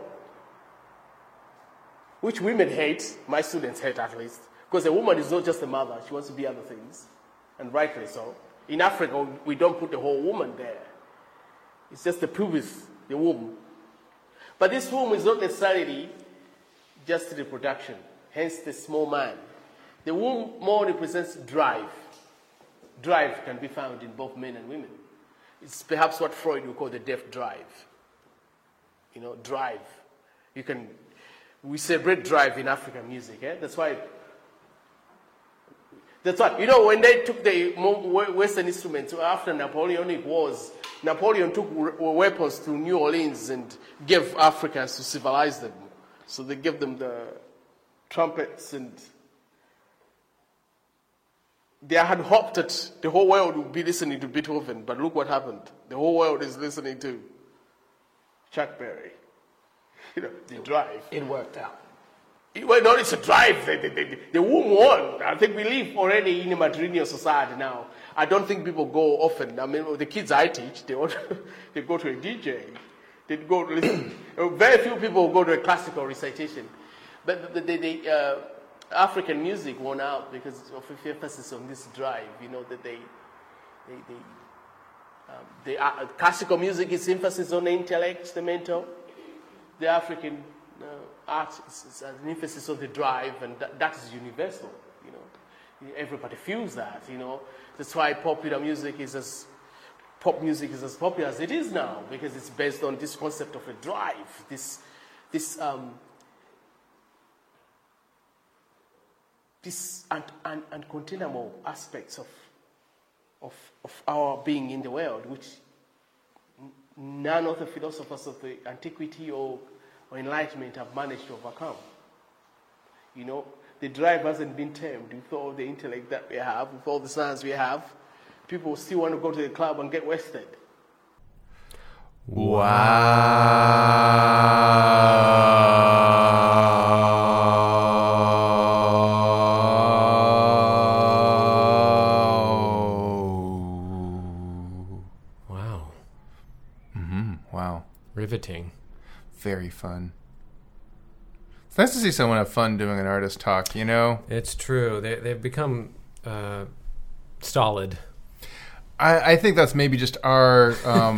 which women hate. My students hate, at least. Because a woman is not just a mother. She wants to be other things. And rightly so. In Africa, we don't put the whole woman there. It's just the pubis, the womb. But this womb is not necessarily just reproduction. Hence the small man. The womb more represents drive. Drive can be found in both men and women. It's perhaps what Freud would call the deaf drive. Drive. We celebrate drive in African music. That's why. When they took the Western instruments after Napoleonic Wars, Napoleon took weapons to New Orleans and gave Africans to civilize them. So they gave them the trumpets, and they had hoped that the whole world would be listening to Beethoven, but look what happened. The whole world is listening to Chuck Berry. The drive. It worked out. Well, no, it's a drive. The womb won. I think we live already in a matrilineal society now. I don't think people go often. I mean, the kids I teach, they go to a DJ. They go to listen. Very few people go to a classical recitation. But the African music won out because of the emphasis on this drive. That classical music is emphasis on the intellect, the mental. The African art is an emphasis on the drive, and that is universal. Everybody feels that. That's why pop music is as popular as it is now, because it's based on this concept of a drive, this uncontainable aspects of our being in the world, which none of the philosophers of the antiquity or enlightenment have managed to overcome. The drive hasn't been tamed with all the intellect that we have, with all the science we have. People still want to go to the club and get wasted. Wow. Riveting. Very fun. It's nice to see someone have fun doing an artist talk, It's true. They've become stolid. I think that's maybe just our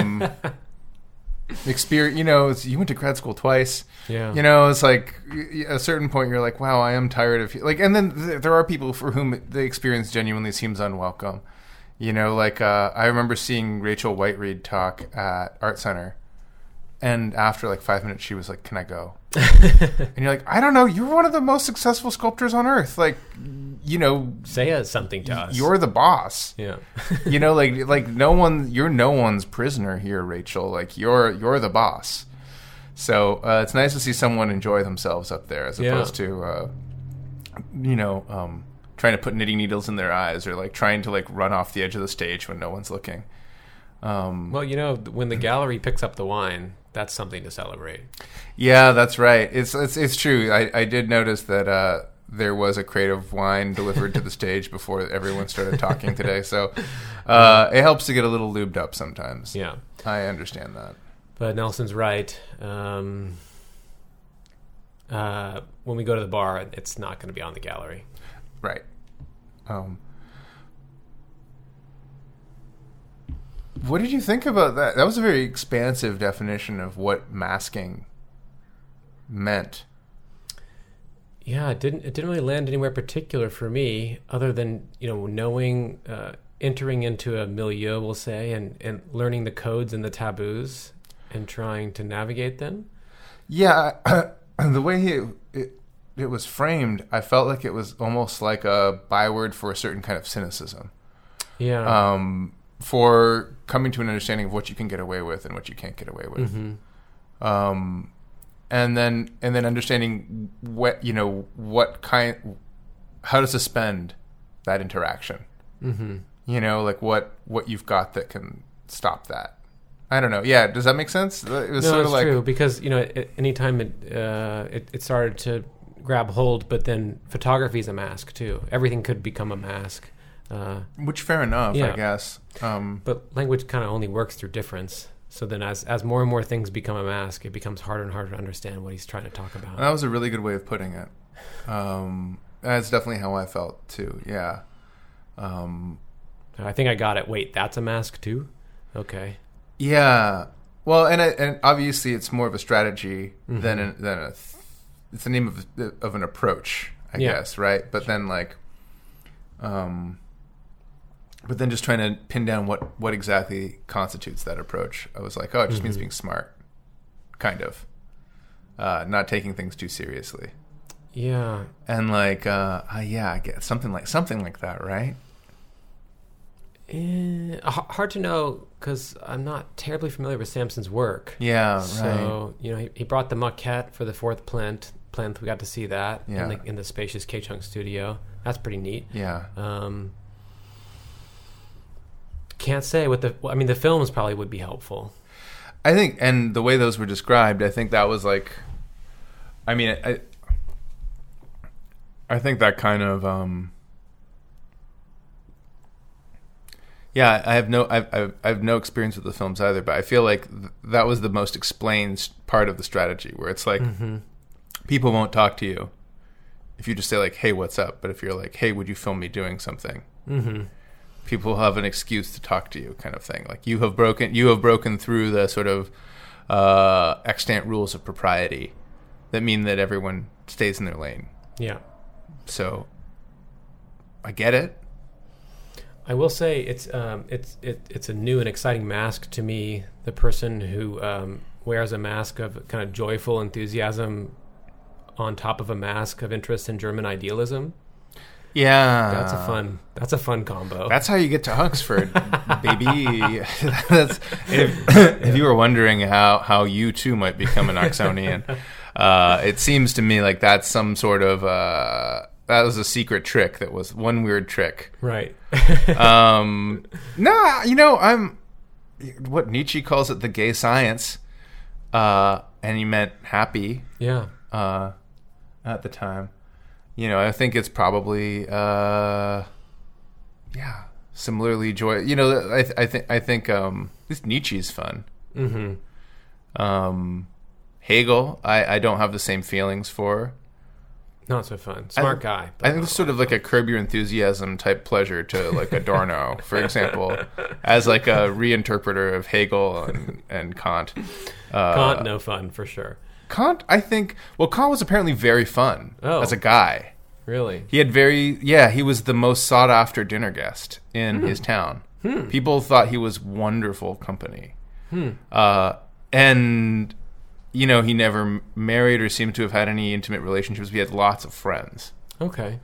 experience. You went to grad school twice. Yeah. It's like at a certain point you're like, wow, I am tired of and then there are people for whom the experience genuinely seems unwelcome. I remember seeing Rachel Whiteread talk at Art Center, and after 5 minutes she was like, "Can I go?" And you're like, "I don't know. You're one of the most successful sculptors on earth. Say something to us. You're the boss." Yeah. No one. You're no one's prisoner here, Rachel. You're the boss. So it's nice to see someone enjoy themselves up there, as opposed to trying to put knitting needles in their eyes, or trying to run off the edge of the stage when no one's looking. Well, when the gallery picks up the wine, that's something to celebrate. Yeah, that's right. It's true. I did notice that there was a crate of wine delivered to the stage before everyone started talking today. So it helps to get a little lubed up sometimes. Yeah, I understand that. But Nelson's right. When we go to the bar, it's not going to be on the gallery. Right. What did you think about that? That was a very expansive definition of what masking meant. Yeah, it didn't really land anywhere particular for me, other than knowing, entering into a milieu, we'll say, and learning the codes and the taboos and trying to navigate them. Yeah, the way it was framed, I felt like it was almost like a byword for a certain kind of cynicism. Yeah. For coming to an understanding of what you can get away with and what you can't get away with. Mm-hmm. And then understanding how to suspend that interaction. Mm-hmm. What you've got that can stop that. I don't know. Yeah, does that make sense? It was sort of like, true, because anytime it started to grab hold, but then photography is a mask too. Everything could become a mask. Which fair enough, yeah. I guess. But language kind of only works through difference. So then as more and more things become a mask, it becomes harder and harder to understand what he's trying to talk about. That was a really good way of putting it. That's definitely how I felt too. Yeah. I think I got it. Wait, that's a mask too? Okay. Yeah. Well, and obviously it's more of a strategy than it's the name of an approach, I guess, right? But then But then just trying to pin down what exactly constitutes that approach, I was like, oh, it just means being smart, kind of, not taking things too seriously. Yeah. And like, I get something like that, right? Hard to know because I'm not terribly familiar with Samson's work. Yeah, right. So he brought the maquette for the fourth plinth. We got to see that in the spacious K-Chunk studio. That's pretty neat. Yeah. Can't say what the films probably would be helpful. I think, and the way those were described, I think that was like, I mean, I think that kind of, yeah, I have no experience with the films either, but I feel like that was the most explained part of the strategy, where it's like, people won't talk to you if you just say like, hey, what's up? But if you're like, hey, would you film me doing something? People have an excuse to talk to you, kind of thing. Like you have broken through the sort of extant rules of propriety that mean that everyone stays in their lane. Yeah. So I get it. I will say it's a new and exciting mask to me. The person who wears a mask of kind of joyful enthusiasm on top of a mask of interest in German idealism. Yeah, that's a fun combo. That's how you get to Huxford, baby. If you were wondering how you too might become an Oxonian, it seems to me like that's some sort of that was a secret trick. That was one weird trick, right? No, I'm what Nietzsche calls it the gay science, and he meant happy. Yeah. At the time. I think it's probably, similarly joy. I think at least Nietzsche's fun. Hegel, I don't have the same feelings for. Not so fun. Smart guy. I think it's sort of like a Curb Your Enthusiasm type pleasure to like Adorno, for example, as like a reinterpreter of Hegel and Kant. Kant, no fun for sure. Kant, I think... Well, Kant was apparently very fun as a guy. Really? He had he was the most sought-after dinner guest in his town. People thought he was wonderful company. And, he never married or seemed to have had any intimate relationships. He had lots of friends. Okay.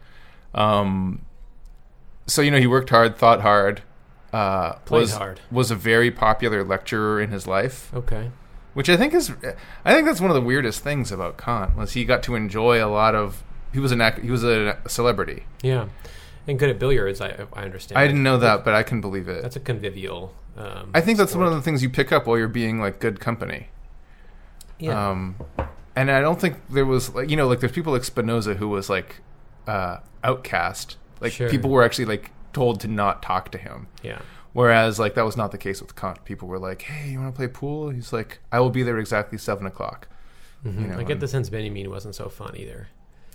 So, he worked hard, thought hard. Played hard. Was a very popular lecturer in his life. Okay. Which I think that's one of the weirdest things about Kant was he got to enjoy a lot of. He was a celebrity. Yeah, and good at billiards. I understand. I didn't know that, but I can believe it. That's a convivial. I think that's one of the things you pick up while you're being like good company. Yeah. And I don't think there was like there's people like Spinoza who was like outcast. Like people were actually like told to not talk to him. Yeah. Whereas, like, that was not the case with Kant. People were like, hey, you want to play pool? He's like, I will be there exactly 7 o'clock. I get the sense Benjamin wasn't so fun either.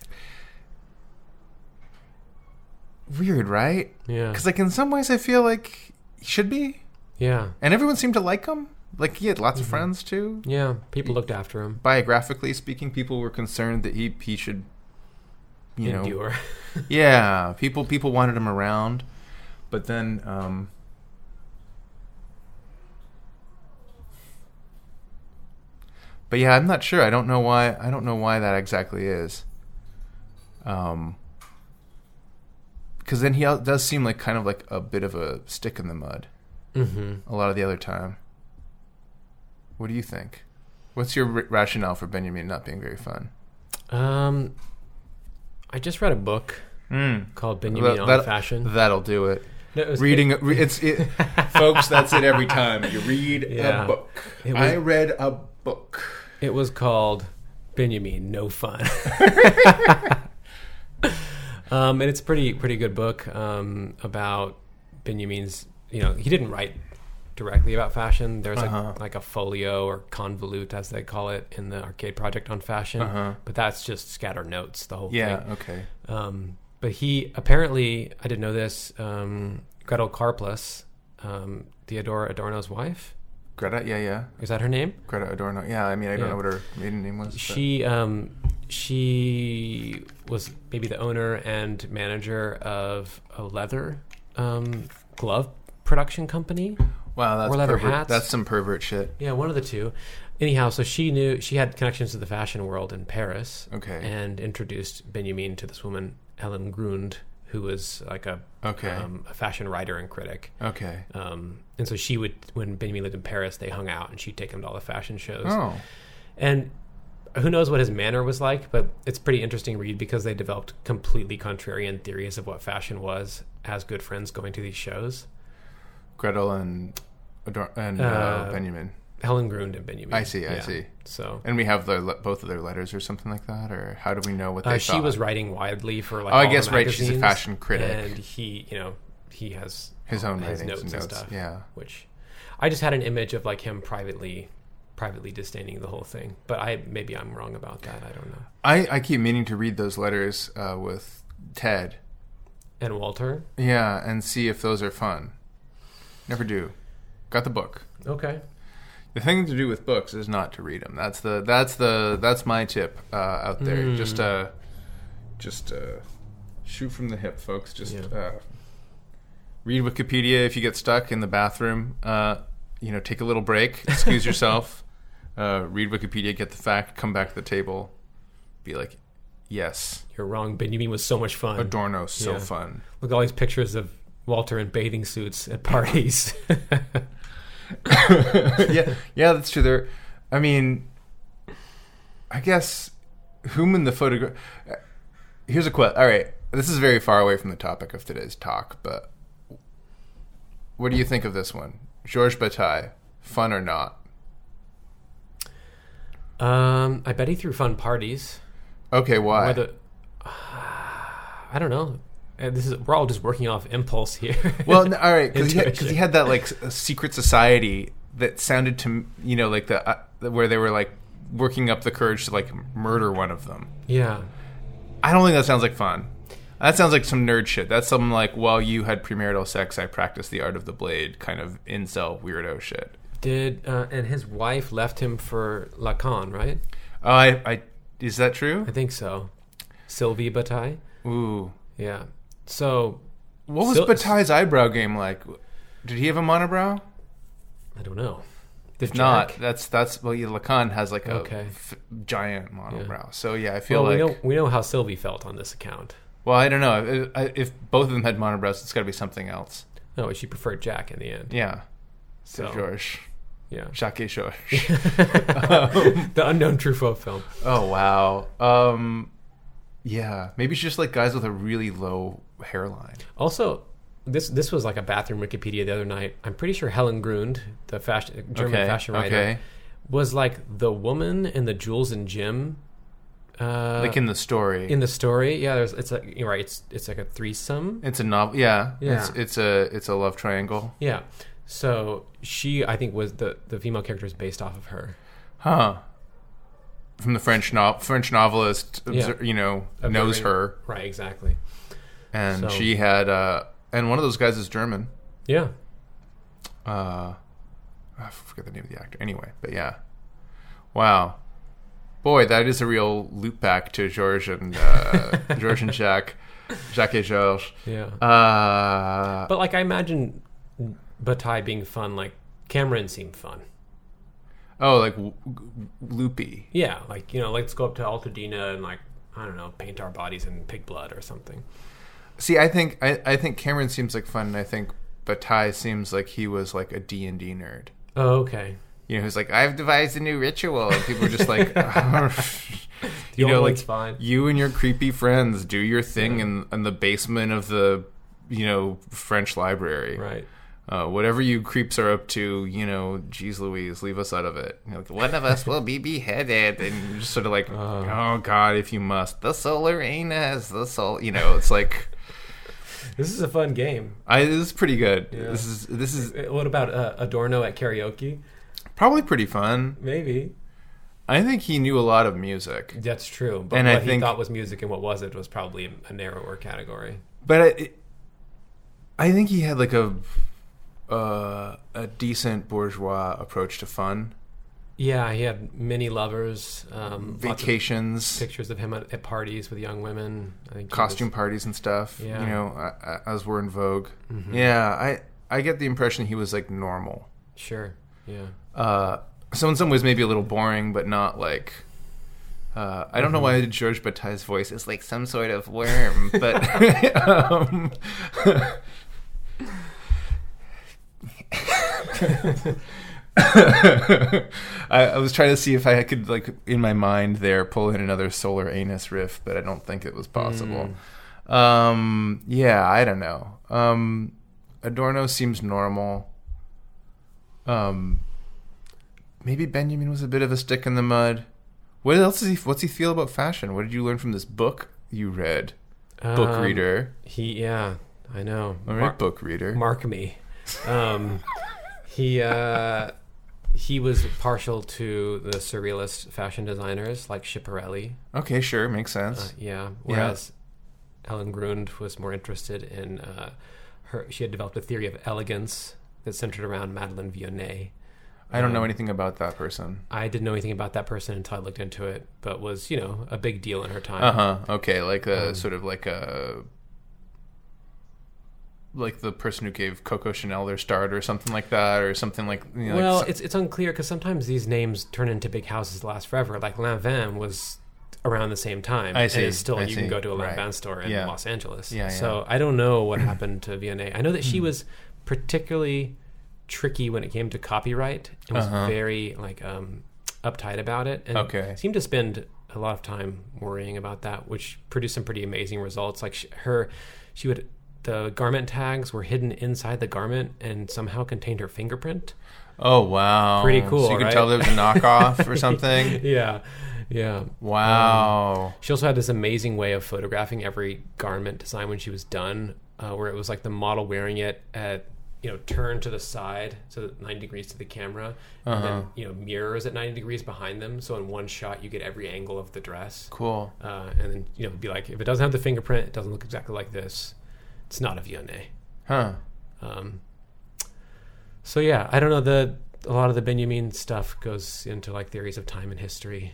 Weird, right? Yeah. Because, like, in some ways I feel like he should be. Yeah. And everyone seemed to like him. Like, he had lots of friends, too. Yeah. People looked after him. Biographically speaking, people were concerned that he should, endure. Yeah. People wanted him around. But then... But yeah, I'm not sure. I don't know why that exactly is. Because then he does seem like kind of like a bit of a stick in the mud. A lot of the other time. What do you think? What's your rationale for Benjamin not being very fun? I just read a book called Benjamin on Fashion. That'll do it. No, folks, that's it every time. You read a book. I read a book. It was called Benjamin, No Fun. And it's a pretty good book about Benjamin's, he didn't write directly about fashion. There's like a folio or convolute, as they call it, in the Arcade Project on fashion. But that's just scatter notes, the whole thing. Yeah, okay. But he apparently, I didn't know this, Gretel Karplus, Theodora Adorno's wife. Greta, yeah. Is that her name? Greta Adorno. Yeah, I mean, I don't know what her maiden name was. She was maybe the owner and manager of a leather glove production company. Wow, that's Wore leather pervert. hats. That's some pervert shit. Yeah, one of the two. Anyhow, so she had connections to the fashion world in Paris. Okay. And introduced Benjamin to this woman, Helen Grund, who was like a fashion writer and critic. Okay. And so she would, when Benjamin lived in Paris, they hung out and she'd take him to all the fashion shows. Oh. And who knows what his manner was like, but it's a pretty interesting read because they developed completely contrarian theories of what fashion was as good friends going to these shows. Gretel and Benjamin. Helen Grund and Benjamin. I see. So, and we have both of their letters or something like that, or how do we know what they thought? she was writing widely for like. I all guess the right. magazines, She's a fashion critic, and he has his own his writings notes and stuff. Yeah, which I just had an image of like him privately disdaining the whole thing, but maybe I'm wrong about that. I don't know. I keep meaning to read those letters with Ted and Walter. Yeah, and see if those are fun. Never do. Got the book. Okay. The thing to do with books is not to read them. That's my tip out there. Just shoot from the hip, folks. Just read Wikipedia if you get stuck in the bathroom. Take a little break, excuse yourself, read Wikipedia, get the fact, come back to the table, be like, yes, you're wrong. Benjamin was so much fun. Adorno, so fun. Look at all these pictures of Walter in bathing suits at parties. yeah, that's true. I guess whom in the photograph. Here's a question. All right, this is very far away from the topic of today's talk, but what do you think of this one, Georges Bataille? Fun or not? I bet he threw fun parties. Okay, why? I don't know. We're all just working off impulse here. Well, all right, because he had that like a secret society that sounded to like the where they were like working up the courage to like murder one of them. Yeah, I don't think that sounds like fun. That sounds like some nerd shit. That's some like, while you had premarital sex, I practiced the art of the blade kind of incel weirdo shit. And his wife left him for Lacan, right? Oh, is that true? I think so. Sylvie Bataille. Ooh, yeah. So, what was Bataille's eyebrow game like? Did he have a monobrow? I don't know. If not, that's Lacan has like a giant monobrow. Yeah. So yeah, I feel we know how Sylvie felt on this account. Well, I don't know if both of them had monobrows. It's got to be something else. No, she preferred Jack in the end. Yeah, so Georges. Yeah, Jacques Georges. The unknown Truffaut film. Oh wow. Yeah, maybe she's just like guys with a really low hairline. Also, this was like a bathroom Wikipedia the other night. I'm pretty sure Helen Grund, the German fashion writer, was like the woman in the Jules and Jim. Like in the story. In the story, yeah. It's like a threesome. It's a novel. Yeah. It's a love triangle. Yeah. So she, I think, was the female character is based off of her. Huh. From the French novelist, knows her. Right, exactly. And she had, and one of those guys is German. Yeah. I forget the name of the actor. Anyway, but yeah. Wow. Boy, that is a real loop back to Georges and Jacques et Georges. Yeah. But like, I imagine Bataille being fun. Like Cameron seemed fun. Oh, like loopy. Yeah, like, let's go up to Altadena and, like, I don't know, paint our bodies in pig blood or something. See, I think Cameron seems like fun, and I think Bataille seems like he was like a D&D nerd. Oh, okay. Who's like, I've devised a new ritual, and people are just like, fine. You and your creepy friends do your thing in the basement of the, French library. Right. Whatever you creeps are up to, geez Louise, leave us out of it. One of us will be beheaded, and you're just sort of like, oh God, if you must, the solar anus, the soul, it's like. This is a fun game. This is pretty good. Yeah. This is. What about Adorno at karaoke? Probably pretty fun. Maybe. I think he knew a lot of music. That's true, but what he thought was music and what wasn't was probably a narrower category. But I think he had like a decent bourgeois approach to fun. Yeah, he had many lovers, vacations, pictures of him at parties with young women. I think costume parties and stuff. Yeah. As were in vogue. Mm-hmm. Yeah, I get the impression he was like normal. Sure. Yeah. So in some ways maybe a little boring, but not like... I don't know why George Bataille's voice is like some sort of worm, but... I was trying to see if I could, like, in my mind there, pull in another Solar Anus riff, but I don't think it was possible. Yeah, I don't know. Adorno seems normal. Maybe Benjamin was a bit of a stick in the mud. What else what's he feel about fashion? What did you learn from this book you read? Book reader. Yeah, I know. All right, book reader. Mark me. He was partial to the surrealist fashion designers like Schiaparelli. Okay, sure, makes sense. Whereas Ellen Grund was more interested in she had developed a theory of elegance that centered around Madeleine Vionnet. I don't know anything about that person. I didn't know anything about that person until I looked into it, but was, a big deal in her time. Okay, like sort of like a... like the person who gave Coco Chanel their start or something like that, or something like... it's unclear because sometimes these names turn into big houses that last forever. Like Lanvin was around the same time. I see. And still, you can go to a Lanvin store in Los Angeles. So I don't know what happened to Vionnet. I know that she was particularly tricky when it came to copyright and was very uptight about it. And seemed to spend a lot of time worrying about that, which produced some pretty amazing results. Like she would... The garment tags were hidden inside the garment and somehow contained her fingerprint. Oh, wow. Pretty cool, So you could right? tell there was a knockoff or something? Yeah. Wow. She also had this amazing way of photographing every garment design when she was done, where it was like the model wearing it at, turned to the side, so 90 degrees to the camera, and then, mirrors at 90 degrees behind them. So in one shot, you get every angle of the dress. Cool. And then, be like, if it doesn't have the fingerprint, it doesn't look exactly like this. It's not a Vionnet. Huh. So yeah, I don't know. A lot of the Benjamin stuff goes into like theories of time and history.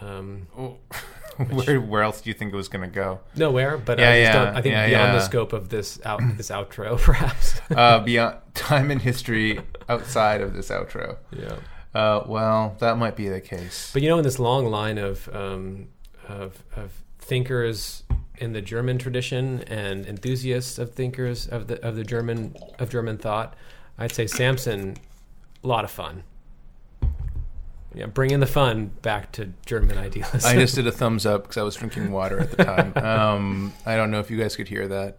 Where else do you think it was going to go? Nowhere, but I think beyond the scope of this outro, perhaps. Beyond time and history outside of this outro. Yeah. Well, that might be the case. But in this long line of thinkers in the German tradition and enthusiasts of thinkers of German thought, I'd say Samson, a lot of fun. Yeah, bringing the fun back to German idealism. I just did a thumbs up because I was drinking water at the time. I don't know if you guys could hear that.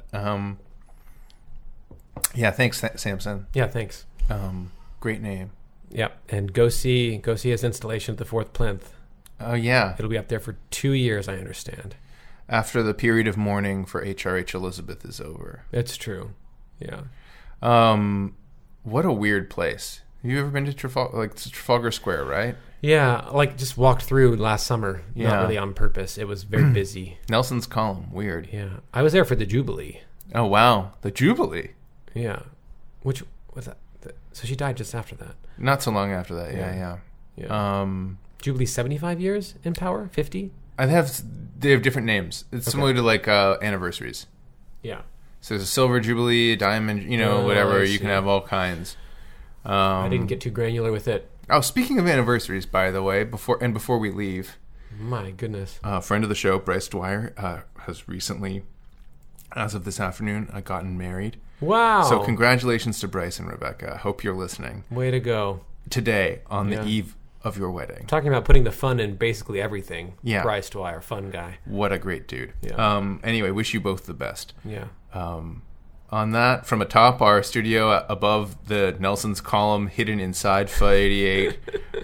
Yeah, thanks, Samson. Yeah, thanks. Great name. Yeah, and go see his installation at the Fourth Plinth. Oh, yeah. It'll be up there for 2 years, I understand. After the period of mourning for H.R.H. Elizabeth is over. It's true. Yeah. What a weird place. Have you ever been to Trafalgar Square, right? Yeah, just walked through last summer. Yeah. Not really on purpose. It was very busy. Nelson's Column. Weird. Yeah. I was there for the Jubilee. Oh, wow. The Jubilee. Yeah. Which was that? So she died just after that. Not so long after that. Yeah. Jubilee 75 years in power? 50? They have different names. It's similar to anniversaries. Yeah. So there's a silver jubilee, a diamond, whatever. You can have all kinds. I didn't get too granular with it. Oh, speaking of anniversaries, by the way, before we leave, my goodness, a friend of the show, Bryce Dwyer, has recently, as of this afternoon, gotten married. Wow! So congratulations to Bryce and Rebecca. Hope you're listening. Way to go! Today on the eve of your wedding. Talking about putting the fun in basically everything. Yeah. Bryce Dwyer, fun guy. What a great dude. Yeah. Anyway, wish you both the best. Yeah. On that, from atop our studio above the Nelson's Column, hidden inside Phi 88.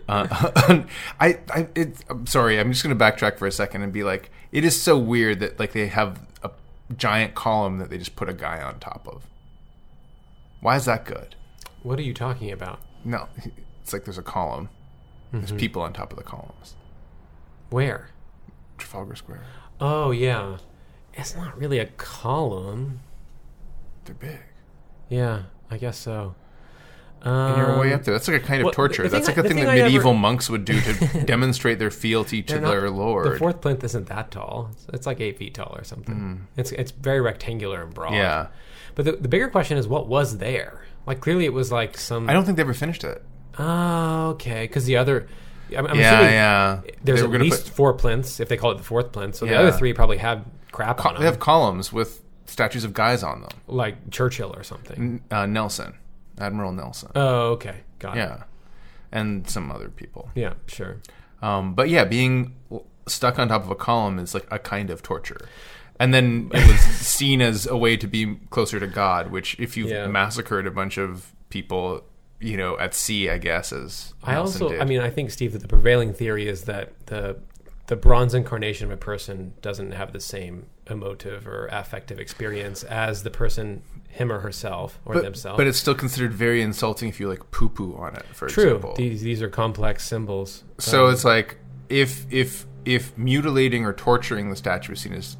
I'm sorry, I'm just going to backtrack for a second and be like, it is so weird that they have a giant column that they just put a guy on top of. Why is that good? What are you talking about? No, it's like there's a column. There's people on top of the columns. Where? Trafalgar Square. Oh, yeah. It's not really a column. They're big. Yeah, I guess so. And you're way up there. That's like a kind of torture. That's like a thing that medieval monks would do to demonstrate their fealty to their lord. The Fourth Plinth isn't that tall. It's like 8 feet tall or something. It's very rectangular and broad. Yeah. But the bigger question is, what was there? Like, clearly it was like some... I don't think they ever finished it. Oh, okay. Because the other... I'm assuming there's They at were gonna least 4 plinths, if they call it the 4th plinth. So the Yeah. other 3 probably have crap on them. They have columns with statues of guys on them. Like Churchill or something. Nelson. Admiral Nelson. Oh, okay. Got it. Yeah. And some other people. Yeah, sure. But yeah, being stuck on top of a column is like a kind of torture. And then it was seen as a way to be closer to God, which if you've massacred a bunch of people, you know, at sea, I guess, as Nelson did. I think, Steve, that the prevailing theory is that the bronze incarnation of a person doesn't have the same emotive or affective experience as the person, him or herself, or themselves. But it's still considered very insulting if you like poo-poo on it, for example. True. These are complex symbols. So it's like, if mutilating or torturing the statue is seen as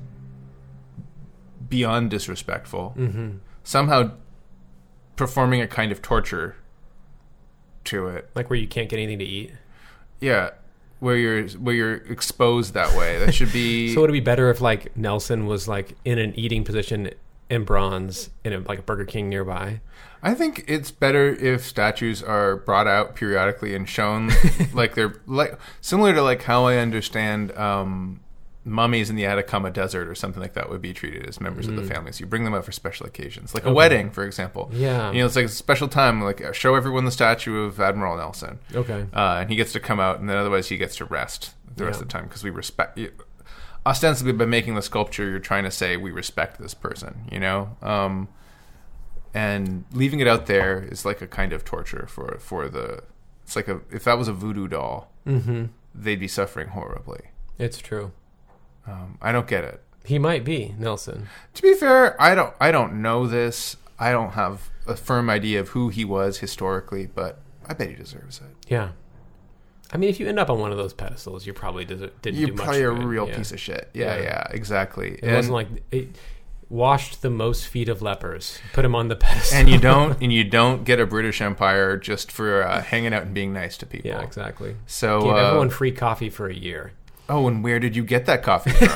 beyond disrespectful, somehow performing a kind of torture to it, like where you can't get anything to eat. Yeah, where you're exposed that way. That should be. So would it be better if like Nelson was like in an eating position in bronze in like a Burger King nearby? I think it's better if statues are brought out periodically and shown like they're like similar to like how I understand mummies in the Atacama Desert or something like that would be treated as members of the family. So you bring them out for special occasions, like a wedding, for example. Yeah, you know, it's like a special time, like show everyone the statue of Admiral Nelson. Okay, and he gets to come out, and then otherwise he gets to rest the rest of the time because we respect. Ostensibly, by making the sculpture, you're trying to say we respect this person, you know. And leaving it out there is like a kind of torture for the. It's like if that was a voodoo doll, they'd be suffering horribly. It's true. I don't get it. He might be Nelson. To be fair, I don't know this. I don't have a firm idea of who he was historically, but I bet he deserves it. Yeah. I mean, if you end up on one of those pedestals, you probably didn't do much. You're probably a good. real piece of shit. Yeah, exactly. It wasn't like it washed the most feet of lepers, put him on the pedestal, and you don't get a British Empire just for hanging out and being nice to people. Yeah, exactly. So give everyone free coffee for a year. Oh, and where did you get that coffee from?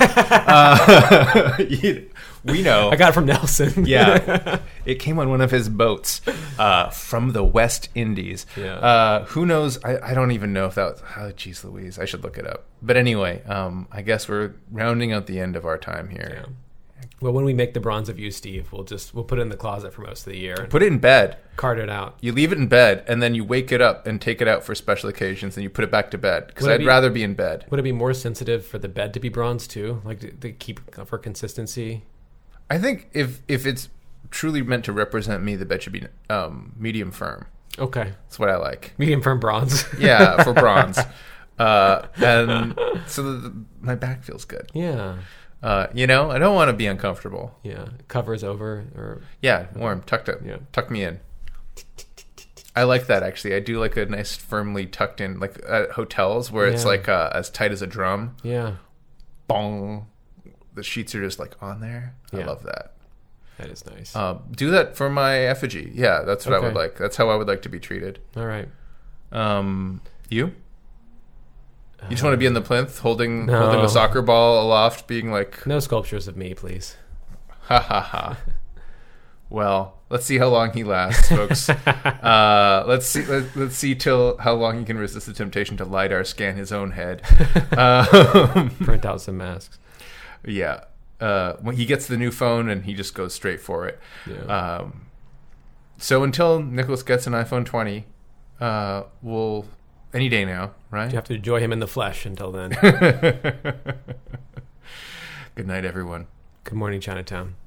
We know. I got it from Nelson. Yeah. It came on one of his boats from the West Indies. Yeah. Who knows? I don't even know if that was... Oh, geez Louise. I should look it up. But anyway, I guess we're rounding out the end of our time here. Yeah. Well, when we make the bronze of you, Steve, we'll put it in the closet for most of the year. Put it in bed. Cart it out. You leave it in bed, and then you wake it up and take it out for special occasions, and you put it back to bed. Because I'd rather be in bed. Would it be more sensitive for the bed to be bronze, too? Like, to keep for consistency? I think if it's truly meant to represent me, the bed should be medium firm. Okay. That's what I like. Medium firm bronze. Yeah, for bronze. And so my back feels good. Yeah. You know, I don't want to be uncomfortable. Yeah, covers over or warm, tucked up. Yeah. Tuck me in. I like that actually. I do like a nice firmly tucked in, like at hotels where it's like as tight as a drum. Yeah. Bong. The sheets are just like on there. I love that. That is nice. Do that for my effigy. Yeah, that's what I would like. That's how I would like to be treated. All right. You? You just want to be in the plinth, holding a soccer ball aloft, being like... No sculptures of me, please. Ha ha ha. Well, let's see how long he lasts, folks. Let's see till how long he can resist the temptation to LiDAR scan his own head. Print out some masks. Yeah. When he gets the new phone, and he just goes straight for it. Yeah. So until Nicholas gets an iPhone 20, we'll... Any day now, right? You have to enjoy him in the flesh until then. Good night, everyone. Good morning, Chinatown.